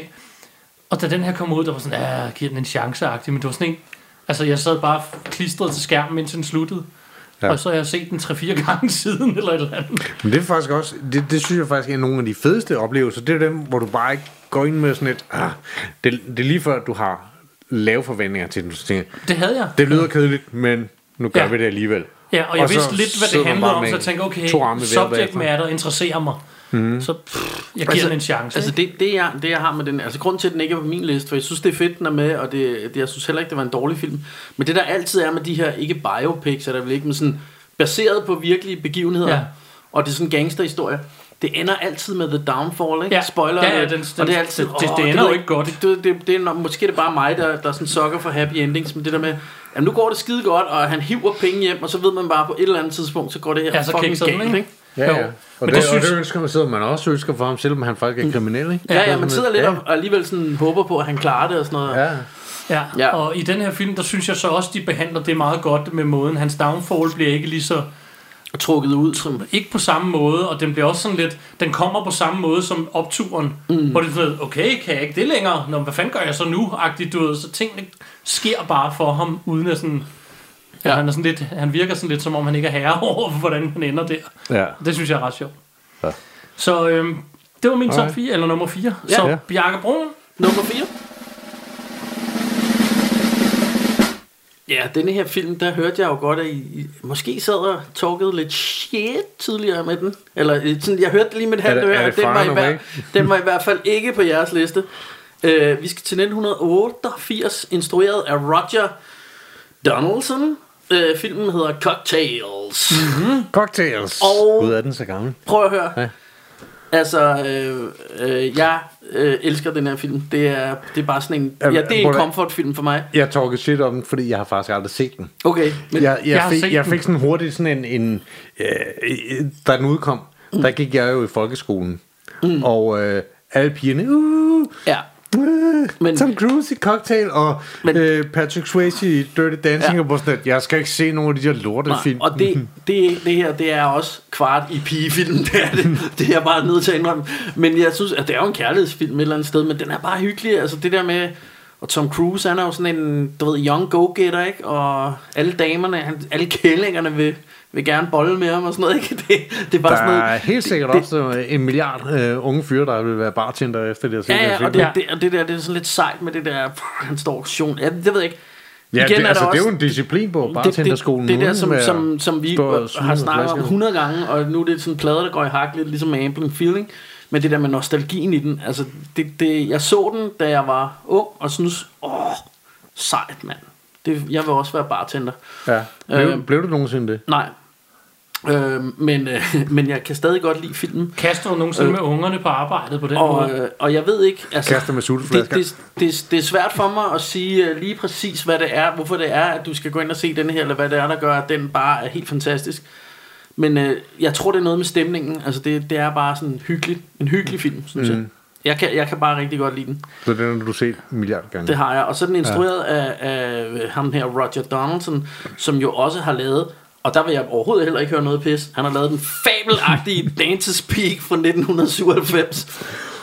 Og da den her kom ud, der var sådan, ja, giver den en chance-agtig, men det var sådan en... Altså, jeg sad bare klistret til skærmen, indtil den sluttede. Ja. Og så har jeg set den tre-fire gange siden, eller et eller andet. Men det er faktisk også, det, det synes jeg faktisk er nogle af de fedeste oplevelser. Det er dem, hvor du bare ikke går ind med sådan et, ah, det, det er lige før, at du har lave forventninger til den. Så tænker, det havde jeg. Det lyder kedeligt, men nu gør ja. vi det alligevel. Ja, og jeg og vidste lidt, hvad det handlede om, så jeg tænkte, okay, subject matter interesserer mig. Mm. Så pff, jeg giver altså, den en chance. Altså det, det, jeg, det jeg har med den, altså grunden til at den ikke er på min liste, for jeg synes det er fedt den er med, og det, det jeg synes heller ikke det var en dårlig film. Men det der altid er med de her ikke biopics, er der vel ikke, men sådan baseret på virkelige begivenheder, ja. Og det er sådan en gangsterhistorie. Det ender altid med The Downfall, ikke? Ja. Spoiler. Ja, ja, den, den, og det er altid, det, det, åh, det ender jo ikke godt. Det, det, det, det er, måske er det bare mig, der, der sådan sokker for happy endings, men det der med, jamen nu går det skide godt, og han hiver penge hjem, og så ved man bare på et eller andet tidspunkt, så går det her ja, så fucking galt, ikke? ikke? Ja, ja. Og, men det, det, synes... og det ønsker man, sidder man også ønsker for ham, selvom han faktisk er kriminel, ikke? Ja, ja, man sidder lidt og alligevel sådan håber på, at han klarer det og sådan noget. Ja. Ja, ja, og i den her film, der synes jeg så også, de behandler det meget godt med måden. Hans downfall bliver ikke lige så trukket ud, som ikke på samme måde, og den bliver også sådan lidt, den kommer på samme måde som opturen, mm. hvor det er sådan, okay, kan jeg ikke det længere? Nå, hvad fanden gør jeg så nu? Agtigt, du ved, så tingene sker bare for ham, uden at sådan, ja. Ja, han er sådan lidt, han virker sådan lidt, som om han ikke er herre over, hvordan han ender der. Ja. Det synes jeg er ret sjovt. Ja. Så øhm, det var min top fire, eller nummer fire. Ja. Så Ja. Bjarke Brun. nummer fire. Ja, denne her film, der hørte jeg jo godt, at I, I måske sad og talkede lidt shit tidligere med den. Eller sådan, jeg hørte lige med et halvt øre, at den var, i hver, den var i hvert fald ikke på jeres liste. Uh, vi skal til nitten otteogfirs, instrueret af Roger Donaldson. Uh, filmen hedder Cocktails. Mm-hmm. Cocktails. Og Gud, er den så gammel? prøv at høre. Ja. Altså, øh, øh, jeg øh, elsker den her film. Det er, det er bare sådan en, ja, det er en comfort-film for mig. Jeg talker shit om den, fordi jeg har faktisk aldrig set den. Okay. Men jeg, jeg, jeg, fik, jeg fik sådan hurtigt sådan en, en øh, da den udkom, mm. der gik jeg jo i folkeskolen, mm. og øh, alle pigerne, uh, ja. uh, Men- Tom Cruise i Cocktail, og Men- øh, Patrick Swayze i Dirty Dancing, Ja. og hvor sådan, at jeg skal ikke se nogen af de der lortefilm. Og det, det, det her, det er også kvart i pigefilmen. Det er, det, det er jeg bare nødt til at indrømme. Men jeg synes, at det er jo en kærlighedsfilm et eller andet sted, men den er bare hyggelig. Altså det der med, og Tom Cruise, han er jo sådan en, du ved, young go-getter, ikke? Og alle damerne, han, alle kællingerne vil, vil gerne bolle med ham og sådan noget, ikke? Det, det er bare Der sådan noget. er helt sikkert det, også en milliard øh, unge fyre, der vil være bartender efter det. Ja, ja, og det, det, og det der, det er sådan lidt sejt med det der, pff, han står aktion. Ja, det ved jeg ikke. Ja, Igen det, er altså, der det er også- jo en disciplin på Det, bartenderskolen. det, det er der, uden som, at som, som vi stå og smide har med snakket om flasker. hundrede gange, og nu er det sådan en plade, der går i hak lidt, ligesom Ambling Feeling, men det der med nostalgien i den, altså, det, det, jeg så den, da jeg var ung, og synes, åh, sejt, mand. Det, jeg vil også være bartender. Ja. Blev, Øh, blev du nogensinde det? Nej. Øh, men, øh, men jeg kan stadig godt lide filmen. Kaster du nogensinde øh. med ungerne på arbejdet på den Og, måde? øh, og jeg ved ikke, altså, Kaster med det, sulteflasker. det, det, det er svært for mig at sige uh, lige præcis, hvad det er, hvorfor det er, at du skal gå ind og se den her, eller hvad det er, der gør, at den bare er helt fantastisk. Men uh, jeg tror, det er noget med stemningen. Altså, det, det er bare sådan hyggelig, en hyggelig film, synes mm. jeg. Jeg kan, jeg kan bare rigtig godt lide den. Så den har du set en milliard gange. Det har jeg. Og så er den instrueret ja. af, af ham her, Roger Donaldson, som jo også har lavet, og der vil jeg overhovedet heller ikke høre noget pis, han har lavet den fabelagtige Dante's Peak fra nitten syvoghalvfems.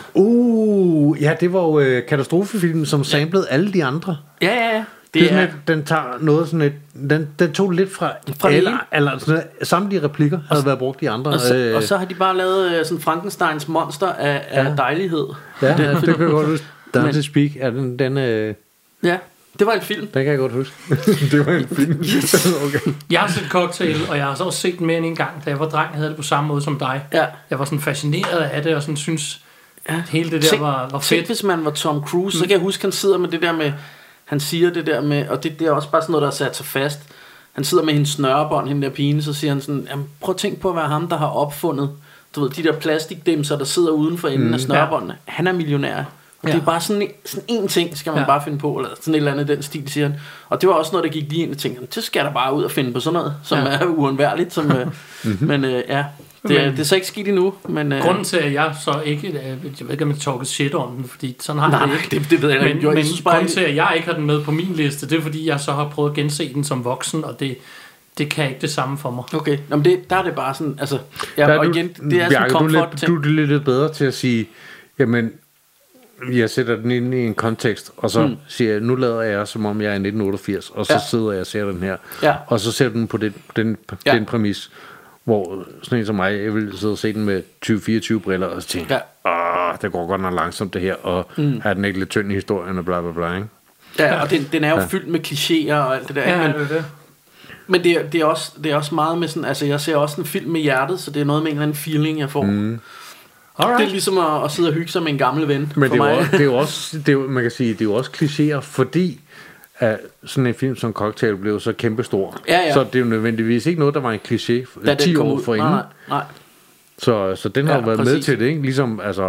Uh, ja, det var jo øh, katastrofefilmen, som samplede alle de andre. Ja, ja, ja. Det, det er sådan, er, at den tager noget sådan et, den, den tog lidt fra, Fra den alle, ene. eller sådan, samtlige replikker havde været brugt i andre. og, så, øh, og så har de bare lavet uh, sådan Frankensteins monster af, af Ja. dejlighed. ja, Den det film. kan jeg godt huske. Men- Dante's Peak, er den, den, øh, Ja, det var en film. den kan jeg godt huske. Det var en film. Okay. Jeg har set Cocktail, og jeg har så også set den mere end en gang. Da jeg var dreng, havde det på samme måde som dig. Ja. Jeg var sådan fascineret af det, og sådan synes, Ja. at hele det der Tænk- var, var Tænk, fedt. hvis man var Tom Cruise, så kan jeg huske, han sidder med det der med, han siger det der med, og det, det er også bare sådan noget, der er sat sig fast. Han sidder med hendes snørebånd, hende der pige, så siger han sådan, jamen, prøv at tænke på at være ham, der har opfundet du ved, de der plastikdimser, der sidder uden for enden mm, af snørbåndene. Ja. Han er millionær. Og ja. Det er bare sådan, sådan en ting, skal man ja. bare finde på, eller sådan et eller andet den stil, siger han. Og det var også noget, der gik lige ind og tænkte, så skal der bare ud og finde på sådan noget, som ja. er uundværligt. Som, mm-hmm. Men øh, ja, det, men, det er så ikke skidt endnu. Men, øh, grunden til, at jeg så ikke, jeg ved ikke, om jeg talker shit om den, fordi sådan har nej, jeg det ikke. Det, det ved jeg men, ikke. Men, men bare, grunden til, at jeg ikke har den med på min liste, det er, fordi jeg så har prøvet at gense den som voksen, og det... Det kan ikke det samme for mig. Okay, nå, men det, der er det bare sådan, altså, ja, der og du, igen, det er sådan en komfort ting. Du er lidt, lidt bedre til at sige, jamen, jeg sætter den ind i en kontekst, og så mm. siger jeg, nu lader jeg, som om jeg er i nitten otteogfirs, og så ja. sidder jeg og ser den her, ja. og så ser den på den, den, ja. den præmis, hvor sådan en som mig, jeg vil sidde og se den med tyve fireogtyve briller, og så tænke, ja. åh, det går godt nok langsomt det her, og mm. er den ikke lidt tynd i historien, og bla bla bla, ikke? Ja, og den, den er jo ja. fyldt med klichéer og alt det der, ja, men, det er det. Men det er, det, er også, det er også meget med sådan, altså jeg ser også en film med hjertet, så det er noget med en eller anden feeling, jeg får. Mm. Det er ligesom at, at sidde og hygge sig med en gammel ven. Men for det, er mig. også, det er jo også, det er, man kan sige, det er jo også klichéer, fordi at sådan en film som Cocktail blev så kæmpestor. Ja, ja. Så det er jo nødvendigvis ikke noget, der var en kliché ti år forinden. Nej, nej. Så, så den har ja, været præcis. med til det, ikke? Ligesom, altså...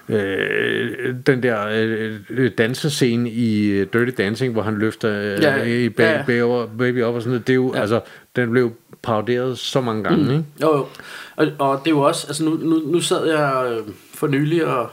Øh, den der øh, dansescene i uh, Dirty Dancing, hvor han løfter øh, ja, i ba- ja, ja. baby op og sådan noget, det er jo, ja. altså, den blev paroderet så mange gange, mm. ikke? Jo, jo. Og, og det er jo også, altså nu, nu, nu sad jeg øh, for nylig og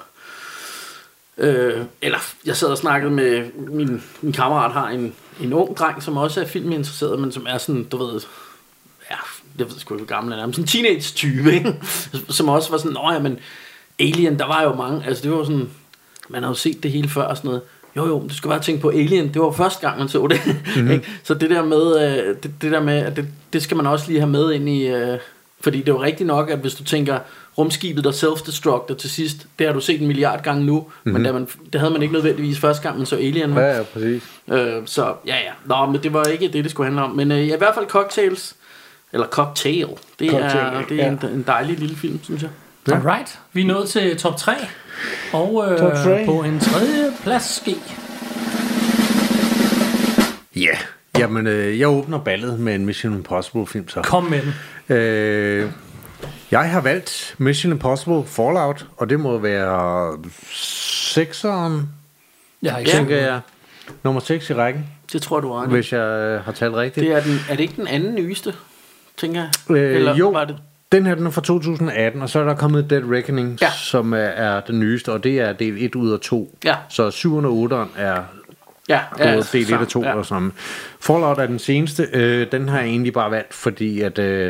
øh, eller jeg sad og snakkede med min, min kammerat har en, en ung dreng, som også er filminteresseret, men som er sådan, du ved, ja, jeg ved sgu ikke, hvor gammel han er, men sådan en teenage-type, ikke? Som også var sådan, nå ja, men Alien, der var jo mange, altså det var sådan, man har jo set det hele før og sådan noget. Jo jo, du skal bare tænke på Alien, det var første gang man så det. Mm-hmm. Så det der med, øh, det, det der med, at det, det skal man også lige have med ind i, øh, fordi det er jo rigtigt nok, at hvis du tænker rumskibet der self-destructer til sidst, det har du set en milliard gange nu, mm-hmm. men det, man, det havde man ikke nødvendigvis første gang man så Alien. Ja, ja, præcis. Øh, så ja ja, nå, men det var ikke det, det skulle handle om, men øh, ja, i hvert fald Cocktails, eller Cocktail, det Cocktail, er, det er ja. en, en dejlig lille film, synes jeg. Ja. Alright, vi er nået til top tre. Og øh, top tre. På en tredje plads ski. Ja, yeah. Jamen øh, jeg åbner ballet med en Mission Impossible film så. Kom med den. øh, Jeg har valgt Mission Impossible Fallout, og det må være sekseren. Ja, ikke tænker jeg. Nummer seks i rækken. Det tror du er. Hvis jeg øh, har talt rigtigt. Det er, den, er det ikke den anden nyeste, tænker jeg? Øh, Eller jo. var det? Den her, den er fra to tusind atten, og så er der kommet Dead Reckoning, ja. som er, er den nyeste, og det er del et ud af to. Ja. Så syveren og otteren er ja, ja, del et af to ja. og sådan. Fallout er den seneste. Øh, den har jeg egentlig bare valgt, fordi at... Øh,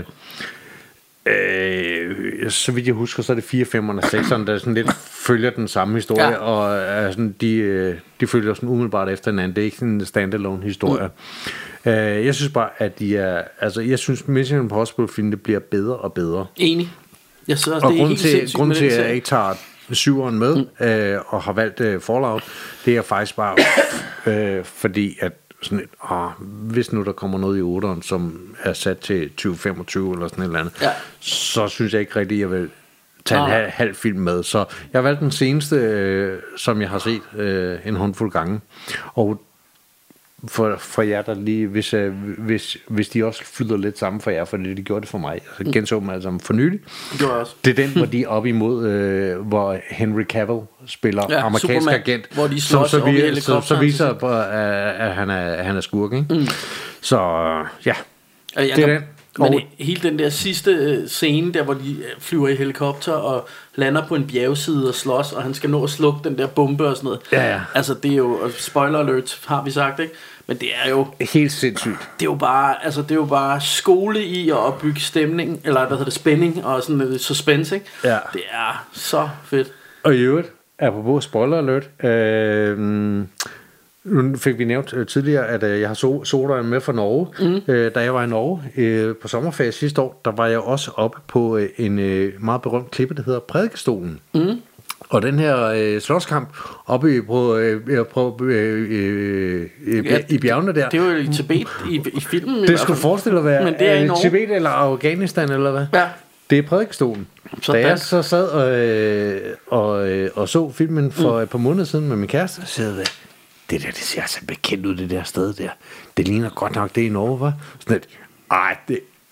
øh, så vidt jeg husker, så er det fire, femeren og sekseren, der sådan lidt følger den samme historie, ja. og er sådan, de, de følger sådan umiddelbart efter hinanden. Det er ikke sådan en standalone historie. Mm. Uh, jeg synes bare, at de er... Altså, jeg synes, Mission Impossible film, det bliver bedre og bedre. Enig. Jeg synes også, og det er grund helt til, grund til, at jeg ikke tager syveren med, mm. øh, og har valgt øh, Fallout, det er faktisk bare, øh, fordi at sådan et, åh, hvis nu der kommer noget i otteren, som er sat til tyve femogtyve eller sådan et eller andet, ja. så synes jeg ikke rigtigt, at jeg vil tage en halv, halv film med. Så jeg har valgt den seneste, øh, som jeg har set øh, en håndfuld gange. Og for, for jer der lige, hvis, øh, hvis, hvis de også flyder lidt sammen for jer, for det de gjorde det for mig, altså genså dem alle sammen for nylig. Det gjorde jeg også. Det er den, hvor de er op imod, øh, hvor Henry Cavill spiller ja, amerikansk Superman, agent, hvor de slår så, så, vi, så, så viser det, at, at han er, at han er skurk, ikke? Mm. Så ja, ja det er den. Men hele den der sidste scene, der hvor de flyver i helikopter og lander på en bjergside og slås, og han skal nå at slukke den der bombe og sådan noget. Ja, ja. Altså det er jo, spoiler alert har vi sagt, ikke? Men det er jo helt sindssygt. Det er jo bare, altså det er jo bare skole i at opbygge stemning, eller hvad hedder det, spænding og sådan noget suspense, ikke? Ja. Det er så fedt. Og i øvrigt, apropos spoiler alert, øh, nu fik vi nævnt øh, tidligere, at øh, jeg har so- sodøjen med fra Norge. Mm. Øh, da jeg var i Norge øh, på sommerferie sidste år, der var jeg også oppe på øh, en øh, meget berømt klippe, der hedder Prædikestolen. Mm. Og den her øh, slåskamp oppe på, øh, på øh, øh, øh, ja, i bjergene der. Det var jo i Tibet i, i filmen. Det skulle forestille at være men det er øh, Tibet eller Afghanistan eller hvad? Ja. Det er Prædikestolen. Da jeg så sad og, øh, og, øh, og så filmen for mm. et par måneder siden med min kæreste, så sagde jeg, det der, det ser altså bekendt ud, det der sted der. Det ligner godt nok det i Norge, hva'? Sådan et, ej, det,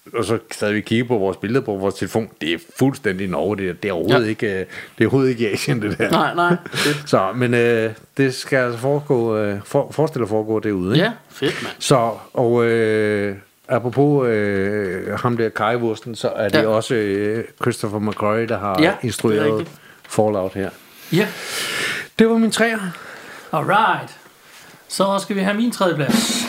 og så stadig kigge på vores billeder på vores telefon. Det er fuldstændig Norge, det er, det er overhovedet ja. ikke, det er overhovedet ikke i Asien, det der. Nej, nej. Så, men øh, det skal altså foregå, øh, for, forestille at foregå derude, ikke? Ja, fedt, mand. Så, og øh, apropos øh, ham der Kajwursten, så er det ja. også øh, Christopher McQuarrie, der har ja, instrueret Fallout her. Ja. Det var min træer. Alright. Så skal vi have min tredje plads.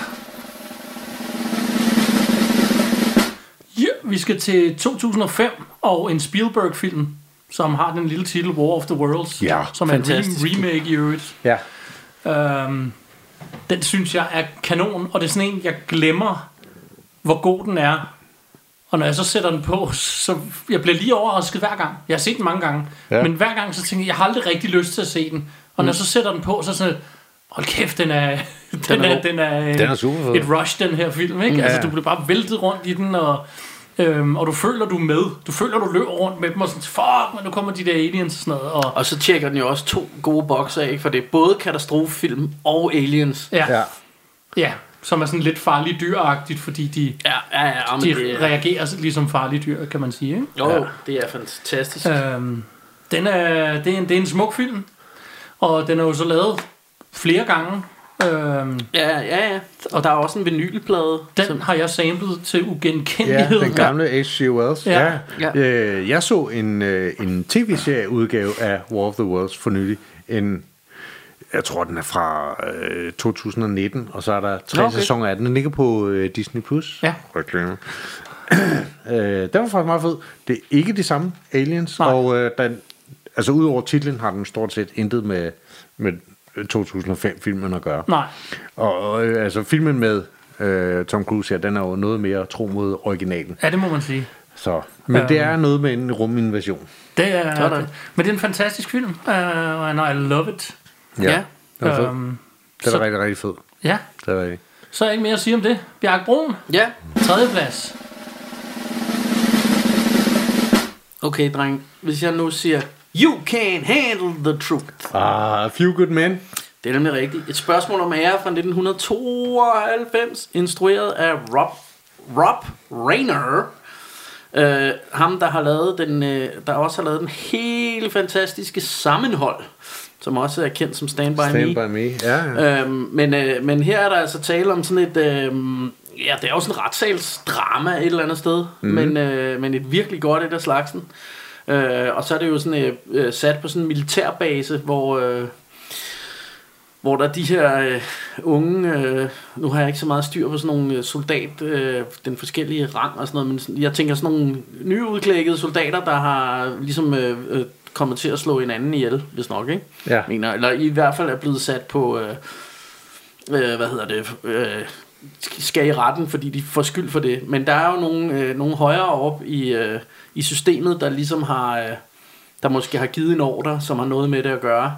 Ja, vi skal til to tusind og fem og en Spielberg-film, som har den lille titel War of the Worlds, ja, som er en remake i øvrigt. Ja. Øhm, den synes jeg er kanon, og det er sådan en, jeg glemmer, hvor god den er. Og når jeg så sætter den på, så jeg bliver lige overrasket hver gang. Jeg har set den mange gange, ja. men hver gang så tænker jeg, jeg har aldrig rigtig lyst til at se den. Og når jeg så sætter den på, så er sådan, hold kæft, den er, den, den er, den er, den er super fed. Et rush, den her film, ikke? Ja. Altså, du bliver bare væltet rundt i den, og, øhm, og du føler, du er med. Du føler, du løber rundt med dem, og sådan, fuck, men nu kommer de der aliens og sådan noget. Og, og så tjekker den jo også to gode bokser, ikke? For det er både katastrofefilm og aliens. Ja, ja. ja. Som er sådan lidt farlige dyragtigt, fordi de, ja, ja, ja, de det, reagerer ligesom farlige dyr, kan man sige, ikke? Jo, ja. det er fantastisk. Øhm, den er, det, er en, det er en smuk film, og den er jo så lavet flere gange. Øhm, ja, ja, ja. Og der er også en vinylplade. Den som... har jeg samlet til ugenkendelighed. Ja, den gamle H G Wells. Ja. Ja. Ja. Øh, jeg så en, en tv-serie udgave af War of the Worlds for nylig. En Jeg tror, den er fra øh, to tusind og nitten, og så er der tre okay. sæsoner af den. Den ligger på øh, Disney Plus. Ja. Reklame. øh, den var faktisk meget fed. Det er ikke de samme aliens, Nej. og øh, den, altså udover titlen har den stort set intet med, med to tusind og fem-filmen at gøre. Nej. Og øh, altså filmen med øh, Tom Cruise her, den er jo noget mere tro mod originalen. Ja, det må man sige. Så, men um, det er øhm, noget med en ruminvasion. Det er, det. Men det er en fantastisk film, uh, and I love it. Ja, ja. Det er øhm, det er så, rigtig, rigtig fed. Ja. Det er rigtig. Så er ikke mere at sige om det. Bjarke Brun. Ja. Tredje plads. Okay, dreng. Hvis jeg nu siger, you can handle the truth. Ah, Few Good Men. Det er nemlig rigtigt. Et spørgsmål om ære fra nitten tooghalvfems, instrueret af Rob, Rob Reiner. Uh, ham, der har lavet den, uh, der også har lavet den helt fantastiske Sammenhold, som også er kendt som Stand By Stand Me. By Me, ja. ja. Uh, men, uh, men her er der altså tale om sådan et, uh, ja, det er jo sådan et retssalsdrama et eller andet sted, mm. men, uh, men et virkelig godt et af slagsen. Uh, og så er det jo sådan uh, sat på sådan en militærbase, hvor... Uh, hvor der er de her øh, unge, øh, nu har jeg ikke så meget styr på sådan nogle soldat, øh, den forskellige rang og sådan noget, men jeg tænker sådan nogle nyudklækkede soldater, der har ligesom øh, øh, kommet til at slå hinanden ihjel, hvis nok, ikke? Ja. Mener, eller i hvert fald er blevet sat på, øh, øh, hvad hedder det, øh, skal i retten, fordi de får skyld for det. Men der er jo nogle, øh, nogle højere op i, øh, i systemet, der ligesom har, øh, der måske har givet en ordre, som har noget med det at gøre.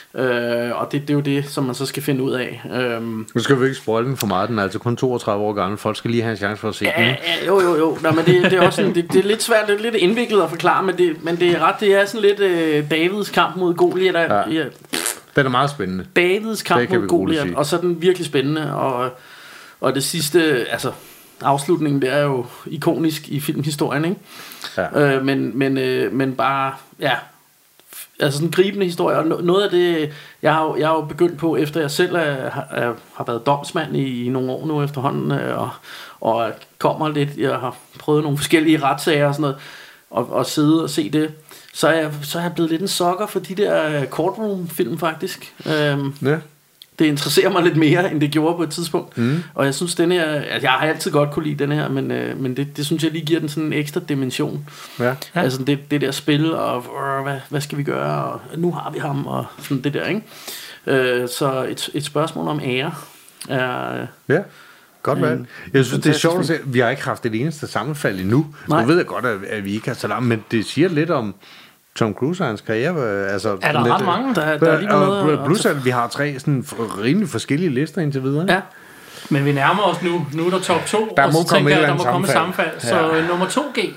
Øh, og det, det er jo det, som man så skal finde ud af. øhm. Nu skal vi ikke spoil den for meget. Den er altså kun toogtredive år gammel. Folk skal lige have en chance for at se ja, den. Ja, jo, jo, jo. Nå, men det, det er også sådan, det, det er lidt svært, det er lidt indviklet at forklare, men det, men det er ret, det er sådan lidt øh, Davids kamp mod Goliat. Ja. Ja. Den er meget spændende. Davids kamp mod Goliat, og så er den virkelig spændende. Og, og det sidste, altså afslutningen, det er jo ikonisk i filmhistorien, ikke? Ja. Øh, men, men, øh, men bare, ja... Altså sådan en gribende historie, og noget af det, jeg har, jeg har jo begyndt på, efter jeg selv er, er, har været domsmand i, i nogle år nu efterhånden, og, og kommer lidt, jeg har prøvet nogle forskellige retssager og sådan noget, og, og sidde og se det, så er, jeg, så er jeg blevet lidt en sokker for de der courtroom-film faktisk. Øhm, ja. Det interesserer mig lidt mere, end det gjorde på et tidspunkt. Mm. Og jeg synes, den her... Altså, jeg har altid godt kunne lide den her, men, øh, men det, det synes jeg lige giver den sådan en ekstra dimension. Ja. Altså det, det der spil, og øh, hvad, hvad skal vi gøre, og nu har vi ham, og sådan det der, ikke? Øh, så et, et spørgsmål om ære er... Ja. Godt med. Jeg synes, det er sjovt at se, vi har ikke haft det eneste sammenfald endnu. Nej. Nu ved jeg godt, at, at vi ikke har så langt, men det siger lidt om Tom Cruise og hans karriere. Altså, er der lidt, ret mange? Der, der er lige noget... Plus at vi har tre sådan rimelig forskellige lister indtil videre. Ja. Men vi nærmer os nu. Nu er der top to, der og så tænker jeg, at der må komme sammenfald. sammenfald. Så ja. Nummer to G.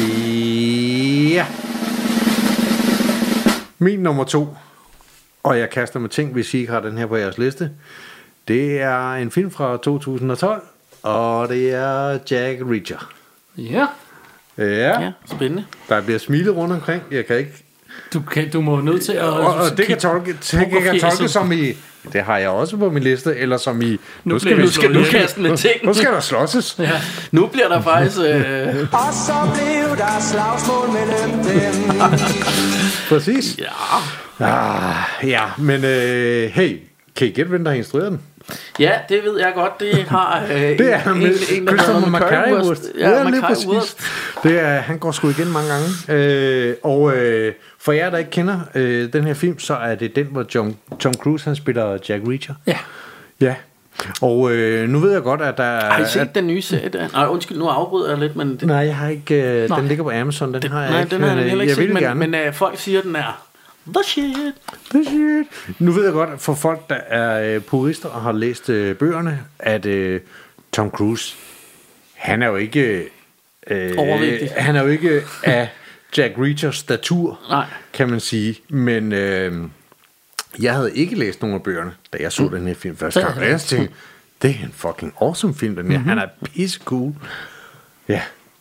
Ja. Min nummer to, og jeg kaster med ting, hvis I ikke har den her på jeres liste, det er en film fra to tusind og tolv, og det er Jack Reacher. Ja. Ja, Ja, spændende. der bliver smilet rundt omkring. Jeg kan ikke... Du, kan, du må nødt til at... Og, og det kan tolke, det kan pokerfjeset. tolke som i... Det har jeg også på min liste, eller som i... Nu skal bliver vi... du Nu skal, slået nu ihjel. skal, Kasten med ting. nu skal der slåsses. Ja. Nu bliver der faktisk... Øh, Og så blev der slagsmål mellem dem. Præcis. ja. Ah, ja, men øh, hey, kan I gætte, hvem der har instrueret den? ja, det ved jeg godt. Det har øh, Det er en, med en, en der Christopher hedder McCarthy. Ja, Ja, lige McCarthy præcis. Wurst. Det er, han går sgu igen mange gange. Øh, og øh, for jer, der ikke kender øh, den her film, så er det den, hvor John, Tom Cruise han spiller Jack Reacher. Ja. Ja. Og øh, nu ved jeg godt, at der er... Har I set at, den nye serie der? Nej, undskyld, nu afbryder jeg lidt, men... Det, nej, jeg har ikke... Øh, Nej. den ligger på Amazon, den, den har jeg nej, ikke. den har jeg men, øh, heller ikke jeg set, vil men, gerne. men øh, folk siger, den er... The shit. The shit. Nu ved jeg godt, at for folk, der er øh, purister og har læst øh, bøgerne, at øh, Tom Cruise, han er jo ikke... Øh, Overvægtig. Han er jo ikke af Jack Reachers statur, Nej. kan man sige. Men øh, jeg havde ikke læst nogen af bøgerne, da jeg så mm. den her film første gang. Og jeg tænkte, det er en fucking awesome film, den her. Mm-hmm. Han er pisse cool. Ja,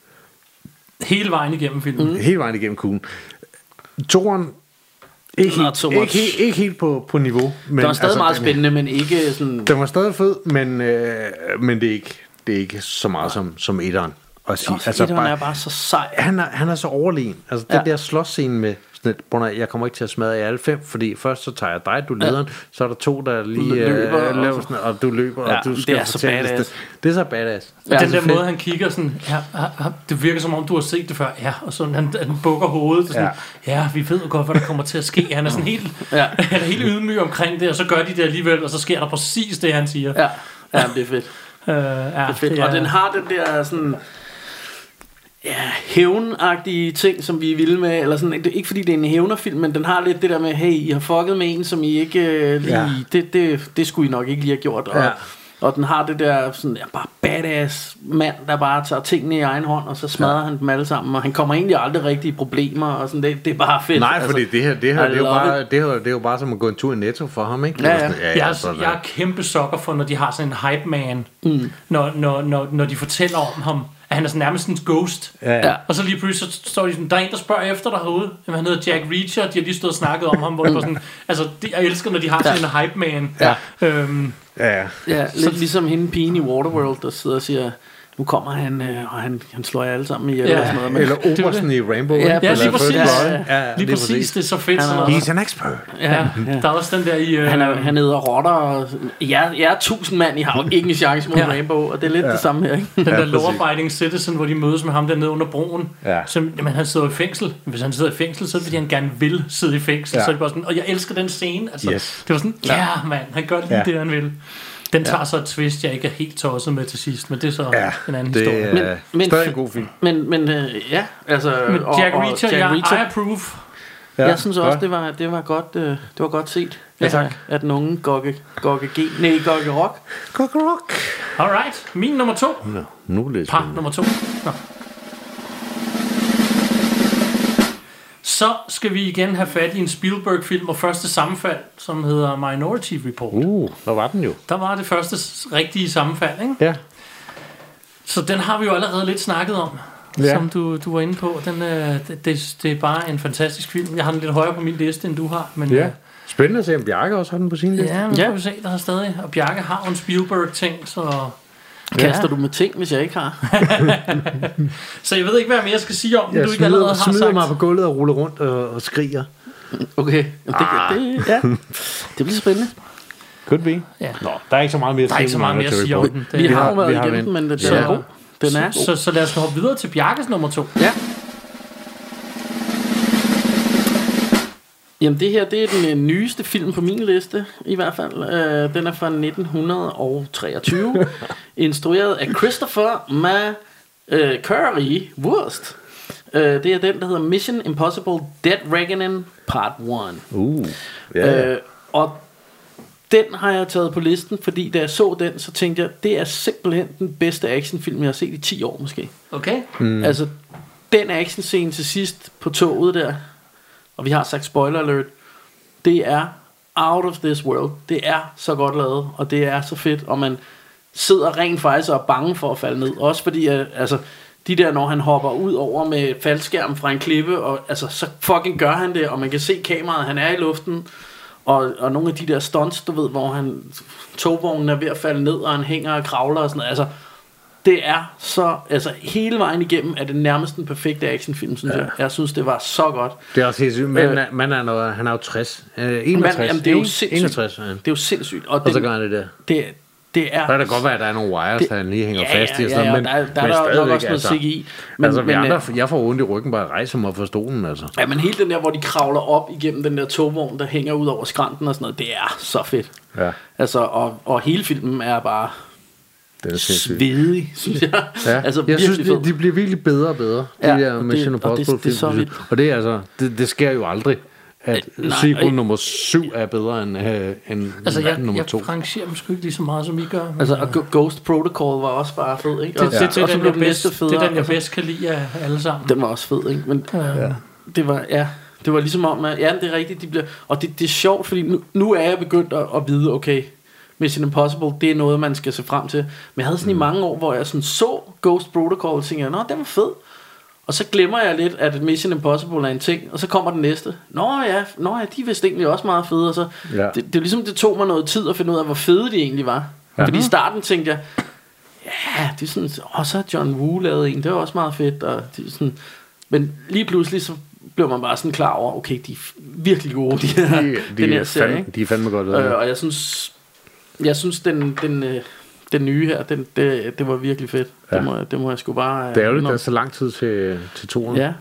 Hele vejen igennem filmen. mm. hele vejen igennem cool. Toren, ikke, Not helt, so ikke, much. helt, ikke helt på, på niveau. Men Det var stadig meget den- spændende, men ikke sådan... Den var stadig fed, men, øh, men det, er ikke, det er ikke så meget som, som etteren. At sige. Altså, altså, bare, er bare så sej. han, er, han er så overlegen. Altså ja. Ja. Den der slåsscene med sådan et, "Bror, jeg kommer ikke til at smadre jer alle fem, fordi først så tager jeg dig, du er lederen, ja. så er der to, der lige Løber, øh, laver og- sådan, og du løber, Ja, og du det skal er så fortælle badass. Det. det er så badass. Ja, den altså der fedt. måde, han kigger sådan, ja, ja, ja, det virker som om, du har set det før. Ja, og sådan, han, han bukker hovedet. Sådan, ja. ja, vi ved jo godt, hvad der kommer til at ske. Han er sådan helt, Ja. han er helt ydmyg omkring det, og så gør de det alligevel, og så sker der præcis det, han siger. Ja, ja, det er fedt. Øh, ja, Det er fedt. det er- Og den har den der sådan... Ja, hævnagtige ting, som vi er vilde med, eller sådan, det er ikke fordi det er en hævnerfilm, men den har lidt det der med, hey, I har fucket med en, som I ikke øh, lige, Ja. det, det, det skulle I nok ikke lige have gjort, og, Ja. og den har det der sådan, ja, bare badass mand, der bare tager tingene i egen hånd, og så smadrer ja. han dem alle sammen, og han kommer egentlig aldrig rigtig i problemer, og sådan, det, det er bare fedt. Nej, fordi det her, det her, I det er jo love bare, det her, det er jo bare som at gå en tur i Netto for ham, ikke? Ja, ja. Sådan, Jeg er, sådan, jeg er kæmpe sokker for, når de har sådan en hype man, mm. når, når, når, når de fortæller om ham, at han er sådan nærmest en ghost. Ja, ja. Og så lige pludselig så står de sådan, der er en, der spørger efter dig herude. Jamen, han hedder Jack Reacher, de har lige stået og snakket om ham, hvor det var sådan, altså, det, jeg elsker, når de har sådan en hype man. Ja. Øhm, ja, ja. Ja, lidt ligesom hende pigen i Waterworld, der sidder og siger, nu kommer han, øh, og han, han slår jer alle sammen ihjel, Ja. og sådan noget. Men, Eller Obersten i Rainbow. Ja, ikke? ja, Eller lige præcis. First Blood. Ja, Ja, lige præcis, det er så fedt. Han Sådan er- noget. He's an expert. Ja, ja. der er også den der i... Øh, Han, er, han æder rotter, og jeg, jeg er tusind mand, I har jo ikke en chance mod Ja. Rainbow, og det er lidt ja. det samme her, ikke? den der præcis. law-abiding citizen, hvor de mødes med ham dernede under broen. Ja. Som, jamen, han sidder i fængsel. Hvis han sidder i fængsel, så er det fordi, han gerne vil sidde i fængsel. Ja. Så er det bare sådan, og jeg elsker den scene. Altså, Yes. det var sådan, ja, mand, han gør lige Ja. det, han vil. Den tager så et twist, jeg ikke er helt tosset med til sidst, men det er så Ja, en anden det historie. er Men- men, men- stadig en god film. Men, men øh, ja, altså... Men og- Jack og Reacher, Jack jeg Reacher, I approve. Ja, jeg synes også, godt. det var, det var godt, øh, det var godt set. Ja, tak. At, at den unge Gogge, Gogge G, nej, Gogge Rock. Rock. Alright, min nummer to. Nå, nu er det Par spændende. nummer to. Nå. Så skal vi igen have fat i en Spielberg-film og første sammenfald, som hedder Minority Report. Uh, der var den jo. Der var det første s- rigtige sammenfald, ikke? Ja. Så den har vi jo allerede lidt snakket om, Ja. som du, du var inde på. Den, øh, det, det, det er bare en fantastisk film. Jeg har den lidt højere på min liste, end du har. Men, Ja. øh, Spændende at se, om Bjarke også har den på sin liste. ja, men Ja. får vi se, der er stadig. Og Bjarke har jo en Spielberg-ting, så... Kaster du med ting, hvis jeg ikke har? Så jeg ved ikke, hvad jeg mere skal sige om den, Jeg du ikke allerede smider, har smider sagt. mig på gulvet og ruller rundt og, og skriger. Okay, det, det, ja, det bliver spændende. Could be. Ja. Nå, der er ikke så meget mere at Der er ikke så meget mere at sige om den. Det Vi er- har jo været vi har igennem den, men den Så- er god. Den er så, god. så, så lad os hoppe videre til Bjarkes nummer to. Ja. Jamen det her, det er den øh, nyeste film på min liste, i hvert fald. Øh, den er fra nitten treogtyve, instrueret af Christopher McCurry Wurst. Øh, det er den, der hedder Mission Impossible Dead Reckoning Part et. Uh, ja, ja. Øh, og den har jeg taget på listen, fordi da jeg så den, så tænkte jeg, det er simpelthen den bedste actionfilm, jeg har set i ti år måske. Okay? Mm. Altså, den actionscene til sidst på toget der, og vi har sagt spoiler alert, det er out of this world. Det er så godt lavet, og det er så fedt, og man sidder rent faktisk og er bange for at falde ned. Også fordi, at, altså, de der, når han hopper ud over med faldskærm fra en klippe, og altså, så fucking gør han det, og man kan se kameraet, han er i luften, og, og nogle af de der stunts, du ved, hvor han, togvognen er ved at falde ned, og han hænger og kravler og sådan noget, altså, det er så, altså hele vejen igennem er det nærmest en perfekte actionfilm, synes ja. jeg. Jeg synes, det var så godt. Det er også helt sygt, men øh, man er noget, han er jo tres. Øh, enogtres. Man, jamen, det er jo sindssygt. enogtres, ja. Det er jo sindssygt. Og, og den, så gør han det der. Det, det er... Så kan det godt være, at der er nogle wires, det, der han lige hænger ja, fast i. Ja, ja, ja, men, der, der, men der er nok også noget altså, C G I. Men, altså, vi men, andre, jeg får ondt i ryggen bare at rejse mig fra stolen, altså. Ja, men hele den der, hvor de kravler op igennem den der togvogn, der hænger ud over skrænten og sådan noget, det er så fedt. Ja. Altså, og, og hele filmen er bare... Det er svedig, synes jeg. Ja. Altså, jeg synes, de, de bliver virkelig bedre og bedre. Ja, de der Mission Impossible film. Og det er altså, det, det sker jo aldrig, at øh, sequel øh, nummer syv er bedre end, øh, end altså, jeg, nummer to. Jeg rangerer dem sgu ikke lige så meget, som I gør. Men, altså, og Ghost Protocol var også bare fed, ikke? Det, det, ja. det, det, det, den, jeg bedst, federe, det er den, jeg altså. bedst kan lide af alle sammen. Den var også fed, ikke? Men ja. det var, ja... Det var ligesom om, at ja, det er rigtigt, de bliver, og det, det er sjovt, fordi nu, nu er jeg begyndt at, at vide, okay, Mission Impossible, det er noget, man skal se frem til. Men jeg havde sådan mm. i mange år, hvor jeg sådan så Ghost Protocol, og tænkte, nå, det var fed. Og så glemmer jeg lidt, at Mission Impossible er en ting, og så kommer den næste. Nå ja, nå ja, de er vist egentlig også meget fede. Og så, ja. det, det er ligesom, det tog mig noget tid at finde ud af, hvor fede de egentlig var. Ja. Fordi i starten tænkte jeg, ja, det er sådan, åh, så har John Woo lavet en, det var også meget fedt. Og det er sådan, men lige pludselig, så blev man bare sådan klar over, okay, de er virkelig gode, de her, de, de den her er serie. Fandme, de er fandme godt. Øh, og jeg synes, jeg synes den, den, øh, den nye her, den, det, det var virkelig fedt. Ja. Det, må, det må jeg sgu bare... Det er jo lidt, der er så lang tid til, til toeren. Ja.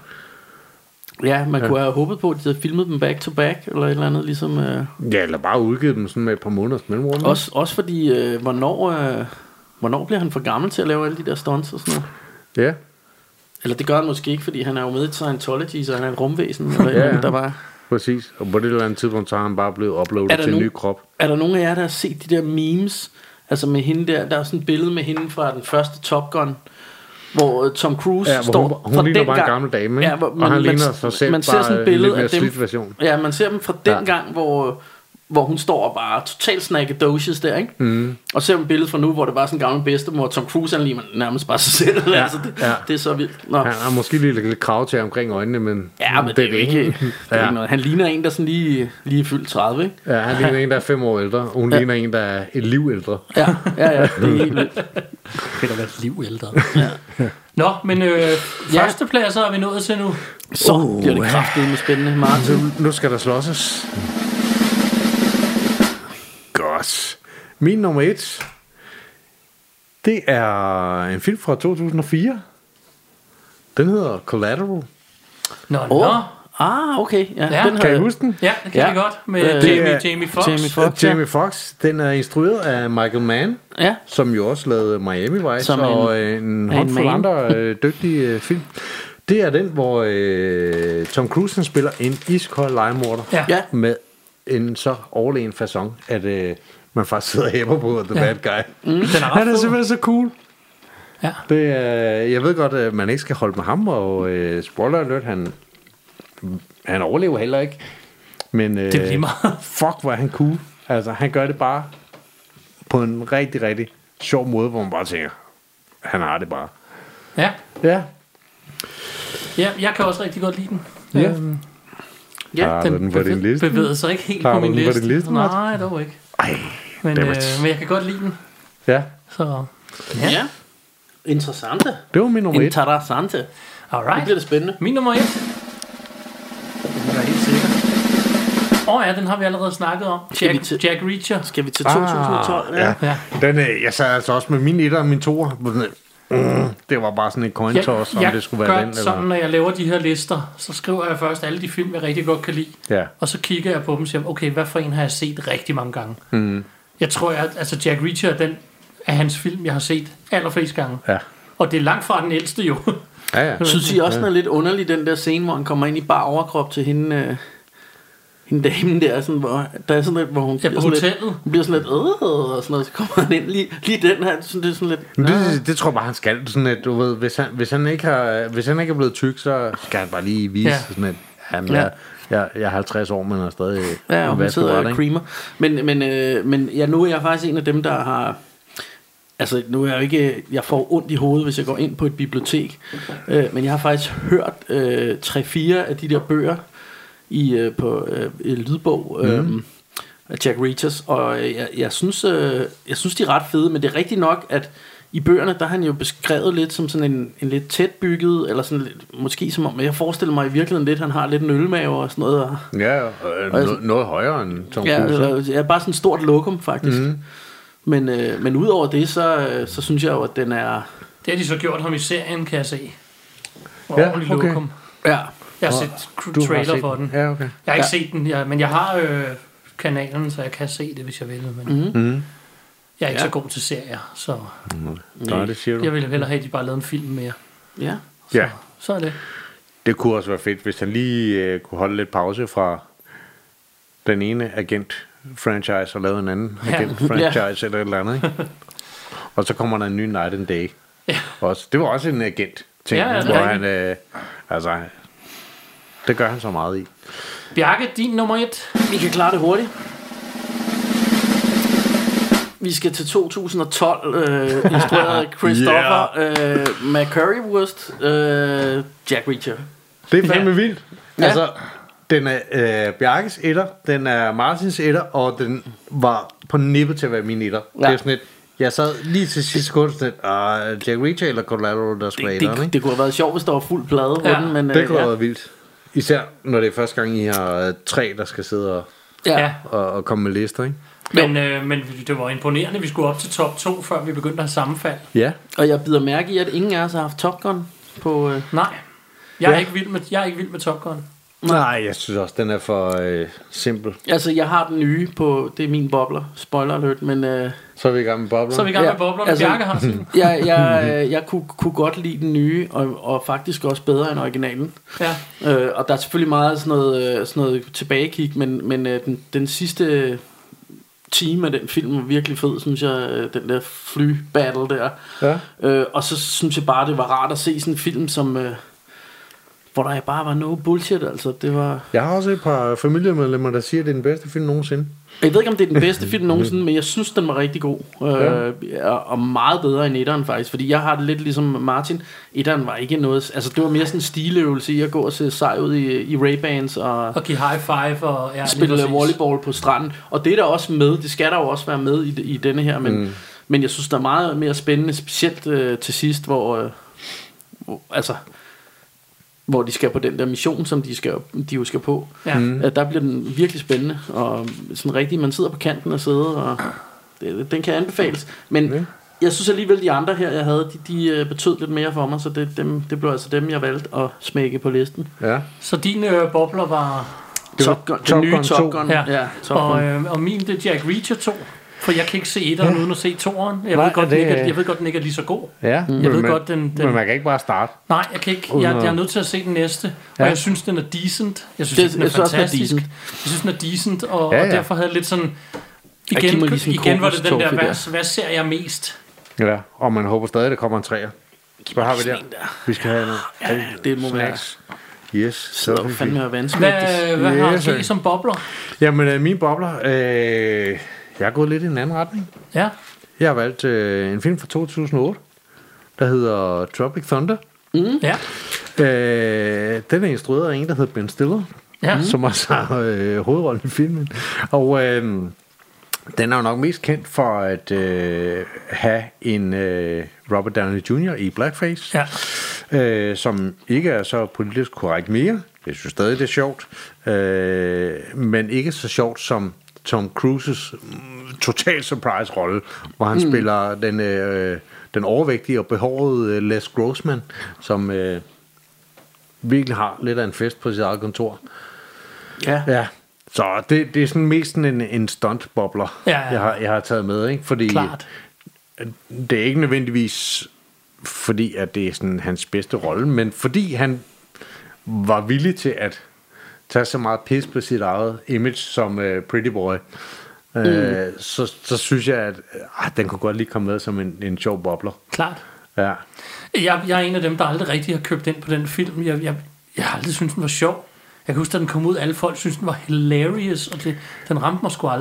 Ja, man ja. kunne have håbet på, at de havde filmet dem back to back, eller et eller andet, ligesom... Øh, ja, eller bare udgivet dem sådan med et par måneders mellemrum. Også, også fordi, øh, hvornår, øh, hvornår bliver han for gammel til at lave alle de der stunts og sådan noget? Ja. Eller det gør han måske ikke, fordi han er jo med i Scientology, så han er et rumvæsen, eller ja, der bare... Præcis, og på det eller andet tidspunkt, så er han bare blevet uploadet til en ny krop. Er der nogen af jer, der har set de der memes, altså med hende der, der er sådan et billede med hende fra den første Top Gun, hvor Tom Cruise ja, står... Hun, hun ligner bare en gammel dame, ikke? Ja, hvor, og man, han man, ligner sig selv man ser bare sådan et billede lidt af dem, version. Ja, man ser dem fra den ja. gang, hvor... hvor hun står og bare totalt snackadocious der, ikke? Mm. Og ser man billedet fra nu, hvor det bare er sådan en gammel bedstemor, Tom Cruise, han lige nærmest bare sig selv. Ja, altså, det, ja. det er så vildt. Nå. Han har måske lige lidt krav til omkring øjnene, men... Ja, men det, det er jo ikke, det er ja. ikke noget. Han ligner en, der sådan lige, lige fyldt tredive, ikke? Ja, han ligner en, der er fem år ældre, og hun ja. ligner en, der er et liv ældre. Ja, ja, ja, det er helt vildt. Fedt at være et liv ældre. Ja. Nå, men øh, førstepladser er vi nået til nu. Så oh, bliver det kraftigt med spændende, Martin. Nu, nu skal der slåsses. Godt. Min nummer et, det er en film fra to tusind og fire. Den hedder Collateral. Nå, oh. nå. Ah, okay. Ja, ja. Den kan I huske den? Ja, det kan ja. vi godt. Med øh, Jamie, Jamie Foxx. Jamie Foxx, ja. Jamie Foxx. Den er instrueret af Michael Mann, ja. som jo også lavede Miami Vice som og en, en håndfuld andre øh, dygtige øh, film. Det er den, hvor øh, Tom Cruise spiller en iskold legemorder ja. Ja. med en så overlegen facon, at øh, man faktisk sidder og hæpper på The ja. Bad Guy. Mm. Den er Han er simpelthen så cool. Ja. Det, øh, jeg ved godt, at man ikke skal holde med ham, og øh, spoiler alert, han, han overlever heller ikke. Men øh, det er lige meget. Fuck, hvor er han cool. Altså, han gør det bare på en rigtig, rigtig sjov måde, hvor man bare tænker, han har det bare. Ja. Ja. Ja, jeg kan også rigtig godt lide den. Ja. Øhm, ja, den, den bevæ- din liste. bevægede sig ikke helt Klar, på min liste. På liste Nej, dog ikke. Ej, men, øh, men jeg kan godt lide den. Ja. Så, ja. ja. Interessante. Det var min nummer et. Interessante. Alright. Det bliver det spændende. Min nummer et. Jeg er helt sikker. Åh oh, ja, den har vi allerede snakket om. Jack, til, Jack Reacher. Skal vi til to tusind og tolv? Ah, ja. ja. Den, jeg sad altså også med min etter og min toer. Mm, det var bare sådan et coin toss, om det skulle være den. Jeg gør sådan, når jeg laver de her lister, så skriver jeg først alle de film, jeg rigtig godt kan lide. Ja. Og så kigger jeg på dem og siger, okay, hvad for en har jeg set rigtig mange gange? Mm. Jeg tror, at altså Jack Reacher, den er hans film, jeg har set allerflest gange. Ja. Og det er langt fra den ældste jo. Ja, ja. Synes I også, den er lidt underlig, den der scene, hvor han kommer ind i bar overkrop til hende... Øh hende damen der, sådan, hvor, der er sådan lidt, hvor hun ja, bliver, sådan lidt, hun bliver sådan lidt, øh, og sådan noget, så kommer han ind, lige, lige den her, sådan, det er sådan lidt... Det, det, det tror jeg bare, han skal, sådan at, du ved, hvis han, hvis han ikke har, hvis han ikke er blevet tyk, så skal han bare lige vise, ja. sådan at, jamen, ja. jeg, jeg, jeg er halvtreds år, men er stadig... Ja, og hun sidder og creamer. Men, men, øh, men ja, nu er jeg faktisk en af dem, der har... altså nu er jeg jo ikke, jeg får ondt i hovedet, hvis jeg går ind på et bibliotek, øh, men jeg har faktisk hørt øh, tre-fire af de der bøger i øh, på øh, lydbog øh, mm. af Jack Reachers, og øh, jeg, jeg synes, øh, jeg synes de er ret fede, men det er rigtigt nok, at i bøgerne, der har han jo beskrevet lidt som sådan en, en lidt tæt bygget, eller sådan lidt, måske som om, jeg forestiller mig i virkeligheden lidt, han har lidt en ølmave og sådan noget. Og, ja, og, og no, noget højere end Tom Cruise. Ja, ja, bare sådan et stort lokum faktisk. Mm. Men, øh, men udover det, så, så synes jeg jo, at den er... Det har de så gjort ham i serien, kan jeg se. Ja, okay. Lokum. Ja. Jeg har set trailer for den. Ja, okay. Jeg har ikke ja. set den, jeg, men jeg har øh, kanalen, så jeg kan se det, hvis jeg vil. Men Mm-hmm. Mm. jeg er ikke Ja. så god til serier, så Mm. Nej, det siger du. jeg ville hellere have, at de bare lavede en film mere. Ja. Så, Ja. så er det. Det kunne også være fedt, hvis han lige øh, kunne holde lidt pause fra den ene agent-franchise og lave en anden Ja. agent-franchise eller et eller andet, ikke? Og så kommer der en ny Night and Day. Ja. Også. Det var også en agent-ting, Ja, ja, det er hvor han... rigtigt. Øh, altså, det gør han så meget i. Bjarke, din nummer et. Vi kan klare det hurtigt. Vi skal til to tusind og tolv, øh, instrueret af Christopher yeah. øh, McCurry-Wurst, øh, Jack Reacher. Det er fandme ja. vildt. Ja. Altså, den er øh, Bjarkes etter, den er Martins etter, og den var på nippet til at være min etter. Ja. Det er sådan et, jeg sad lige til sidste sekund sådan et, uh, Jack Reacher eller Collateral, der skulle det, det, det kunne have været sjovt, hvis der var fuld plade på Ja. den. Men, Det øh, kunne have ja. været vildt. Især når det er første gang, I har øh, tre, der skal sidde og, Ja. Ja. og, og komme med lister, ikke? Men, øh, men det var imponerende, vi skulle op til top to, før vi begyndte at have sammenfald. Ja. Og jeg bider mærke i, at ingen af os har haft Top Gun på... Øh, Nej, jeg er, Ja. ikke vild med, jeg er ikke vild med Top Gun. Nej, jeg synes også, den er for øh, simpel. altså, jeg har den nye på... Det er min bobler. Spoiler alert, men... Øh, Så er vi i gang med bobler. Så er vi i gang Ja, med boblerne. altså- Bjarke har sin. jeg jeg, øh, jeg kunne, kunne godt lide den nye, og, og faktisk også bedre end originalen. Ja. Øh, og der er selvfølgelig meget sådan noget, øh, sådan noget tilbagekig, men, men øh, den, den sidste time af den film var virkelig fed, synes jeg, øh, den der fly-battle der. Ja. Øh, og så synes jeg bare, det var rart at se sådan en film, som, øh, hvor der bare var no bullshit, altså. Det var... Jeg har også et par familiemedlemmer, der siger, at det er den bedste film nogensinde. Jeg ved ikke, om det er den bedste film nogensinde, men jeg synes, den var rigtig god. Øh, og- og meget bedre end etteren faktisk. Fordi jeg har det lidt ligesom Martin. Etteren var ikke noget... Altså, det var mere sådan en stiløvelse i at gå og se sej ud i, i Ray-Bans og Og give high five og ja, lige spille præcis. volleyball på stranden. Og det er der også med. Det skal der jo også være med i, i denne her. Men, mm. men jeg synes, der er meget mere spændende, specielt øh, til sidst, hvor... Øh, hvor altså... hvor de skal på den der mission, som de, skal, de jo skal på. Ja. Mm. Der bliver den virkelig spændende, og sådan rigtig, man sidder på kanten og sidder, og det, den kan anbefales. Men Okay. jeg synes alligevel, de andre her, jeg havde, de, de øh, betød lidt mere for mig, så det, dem, det blev altså dem, jeg valgte at smække på listen. Ja. Så dine øh, bobler var... Det var Top Gun, den Top nye Gun Top to. Gun. Ja. Ja, Top Og, Gun. øh, og min, det er Jack Reacher to. For jeg kan ikke se etteren uden at se toeren. Jeg, Nej, ved godt, det- den ikke, er- jeg ved godt, den ikke er lige så god. Ja. Mm. Jeg ved men, godt, den... men den man kan ikke bare starte. nej, jeg kan ikke. Uden Jeg, at- jeg er nødt til at se den næste. Og Ja. jeg synes, den er decent. Jeg synes, Det- ikke, den er jeg synes også, den er fantastisk. decent. Jeg synes, den er decent. Og, Ja, og ja. derfor havde jeg lidt sådan... giv Igen, mig lige sådan en igen var det den der, kokostoffe hvad, hvad ser jeg mest? Ja. Og man håber stadig, at der kommer en træer. Hvad har vi der? Sådan en der. Vi skal have noget. Ja, det må være... Snacks. Yes. Så det var fandme være vanskeligt. Hvad, hvad har Yes, I sir. som bobler? Jamen, øh, mine bobler... Øh, jeg er gået lidt i en anden retning. Ja. Jeg har valgt øh, en film fra to tusind og otte, der hedder Tropic Thunder. Ja. Øh, den er instrueret af en, der hedder Ben Stiller, Ja. som også har øh, hovedrollen i filmen. Og øh, den er jo nok mest kendt for at øh, have en øh, Robert Downey junior i blackface, Ja. øh, som ikke er så politisk korrekt mere. Jeg synes stadig, det er sjovt. Øh, men ikke så sjovt som Tom Cruises mm, total surprise-rolle, hvor han mm. spiller den, øh, den overvægtige og behårede øh, Les Grossman, som øh, virkelig har lidt af en fest på sit eget kontor. Ja. Ja, så det, det er sådan mest sådan en, en stunt-bobler, Ja, ja. jeg, har, jeg har taget med, ikke? Fordi Klart. det er ikke nødvendigvis fordi, at det er sådan hans bedste rolle, men fordi han var villig til at tage så meget pis på sit eget image som uh, Pretty Boy, mm. uh, så, så synes jeg, at uh, den kunne godt lige komme med som en, en sjov bobler. Klart. Ja. Jeg, jeg er en af dem, der aldrig rigtig har købt ind på den film. Jeg, jeg, jeg har aldrig syntes, den var sjov. Jeg kan huske, da den kom ud, alle folk syntes, den var hilarious, og det, den ramte mig sgu aldrig.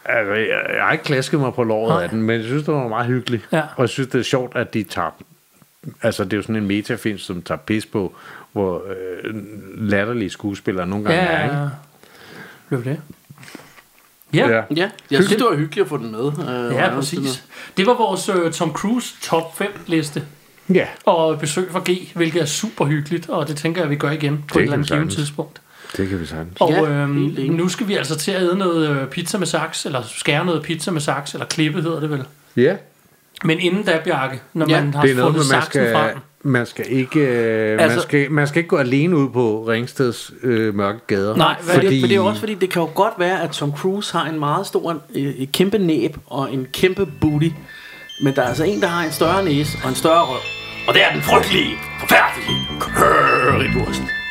Altså, jeg, jeg har ikke klasket mig på låret Nej. af den, men jeg synes, det var meget hyggeligt. Ja. Og jeg synes, det er sjovt, at de tager... Altså, det er jo sådan en metafilm, som tager pis på, hvor øh, latterlige skuespillere nogle gange Ja, er, ikke? ja, det var det. Ja, ja, Ja, jeg synes, det var hyggeligt at få den med. Øh, ja og præcis. Det var vores uh, Tom Cruise top fem liste. Ja. Og besøg fra G, hvilket er super hyggeligt, og det tænker jeg, vi gør igen på Det et eller kan andet vi givet sagtens. tidspunkt. Det kan vi sagtens. Og Ja, øhm, helt enig. nu skal vi altså til at æde noget øh, pizza med saks, eller skære noget pizza med saks, eller klippe hedder det vel. Ja, Men inden da, Bjarke, når Ja, man har det er noget, fundet man saksen skal, frem. man skal ikke øh, Altså- man, skal, man skal ikke gå alene ud på Ringsteds øh, mørke gader. Nej, fordi, fordi... For det er jo også fordi, det kan jo godt være, at Tom Cruise har en meget stor, øh, et kæmpe næb og en kæmpe booty. Men der er altså en, der har en større næse og en større røv. Og det er den frygtelige, forfærdelige currywurst.